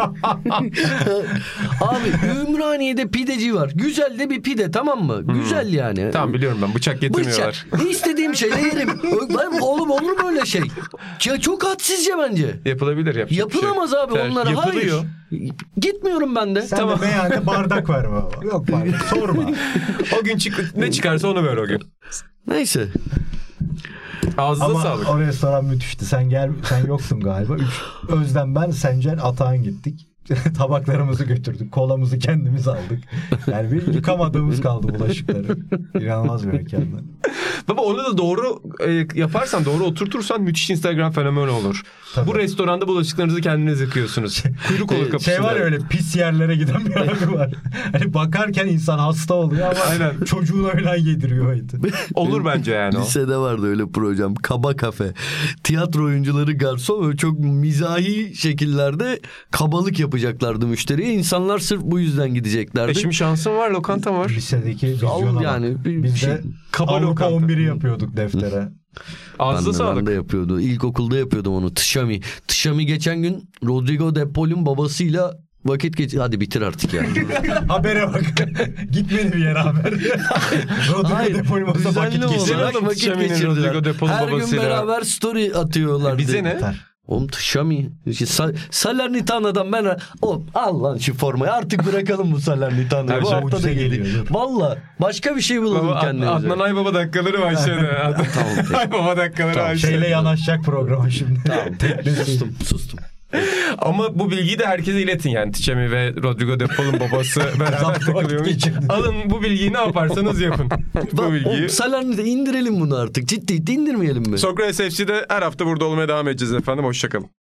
Abi Ümraniye'de pideci var. Güzel de bir pide, tamam mı? Güzel yani. Tamam biliyorum ben, bıçak getirmiyorlar. Bıçak. İstediğim şeyle yerim. Oğlum olur mu öyle şey? Ya çok hadsizce bence. Yapılabilir. Yapılamaz abi onlara. Yapılıyor. Hayır. Gitmiyorum ben de. Sen Tamam. de meyhanede bardak ver baba. Yok bardak sorma. O gün ne çıkarsa onu ver o gün. Neyse. Ağzına Ama sağlık. o restoran müthişti. Sen yoktun galiba. Özlem, ben, Sencer, Atahan gittik. Tabaklarımızı götürdük. Kolamızı kendimiz aldık. Yani bir yıkamadığımız kaldı bulaşıkları. İnanılmaz bir mekanda. Baba onu da doğru yaparsan, doğru oturtursan müthiş Instagram fenomeni olur. Tabii. Bu restoranda bulaşıklarınızı kendiniz yıkıyorsunuz. Kuyruk olur kapısında. Şey var ya, öyle pis yerlere giden bir abi var. Hani bakarken insan hasta oluyor ama Aynen. çocuğuna öyle yediriyor eti. Olur bence yani o. Lisede vardı öyle projem. Kaba kafe. Tiyatro oyuncuları garson ve çok mizahi şekillerde kabalık yapacaklardı müşteriye. İnsanlar sırf bu yüzden gideceklerdi. Şimdi şansın var, lokanta var. Lisedeki vizyona yani bak. bir Biz şey, de kaba Avrupa lokanta. 11'i yapıyorduk deftere. Ağzına Ben sağlık. de yapıyordu. İlkokulda yapıyordum onu. Tışami. Tışami geçen gün Rodrigo de Paul'un babasıyla vakit geç. Hadi bitir artık ya. Habere bak. Gitmedi bir yere haber. Rodrigo de Paul masa vakit Düzenli geçirdi. olarak vakit Tışami'nin geçirdiler. Rodrigo de Paul'un Her gün babasıyla. beraber story atıyorlardı. Bize ne? Yeter. Oğlum Tışami. Salernitano'dan ben... al lan şu formayı. Artık bırakalım bu Salernitano'yu. Her Bu şey hafta da ucuza geliyor. geliyor. Valla başka bir şey bulalım Baba, kendimize. Adnan Aybaba dakikaları başladı. Aybaba dakikaları başladı. Şeyle yanaşacak programa şimdi. Sustum. Ama bu bilgiyi de herkese iletin yani. Tişemi ve Rodrigo de Paul'un babası beraber Vakit takılıyormuş. geçirdi. Alın bu bilgiyi, ne yaparsanız yapın. Bu bilgiyi. Salernit'e indirelim bunu artık. Ciddi indirmeyelim mi? Sokrates FC'de her hafta burada olmaya devam edeceğiz efendim. Hoşçakalın.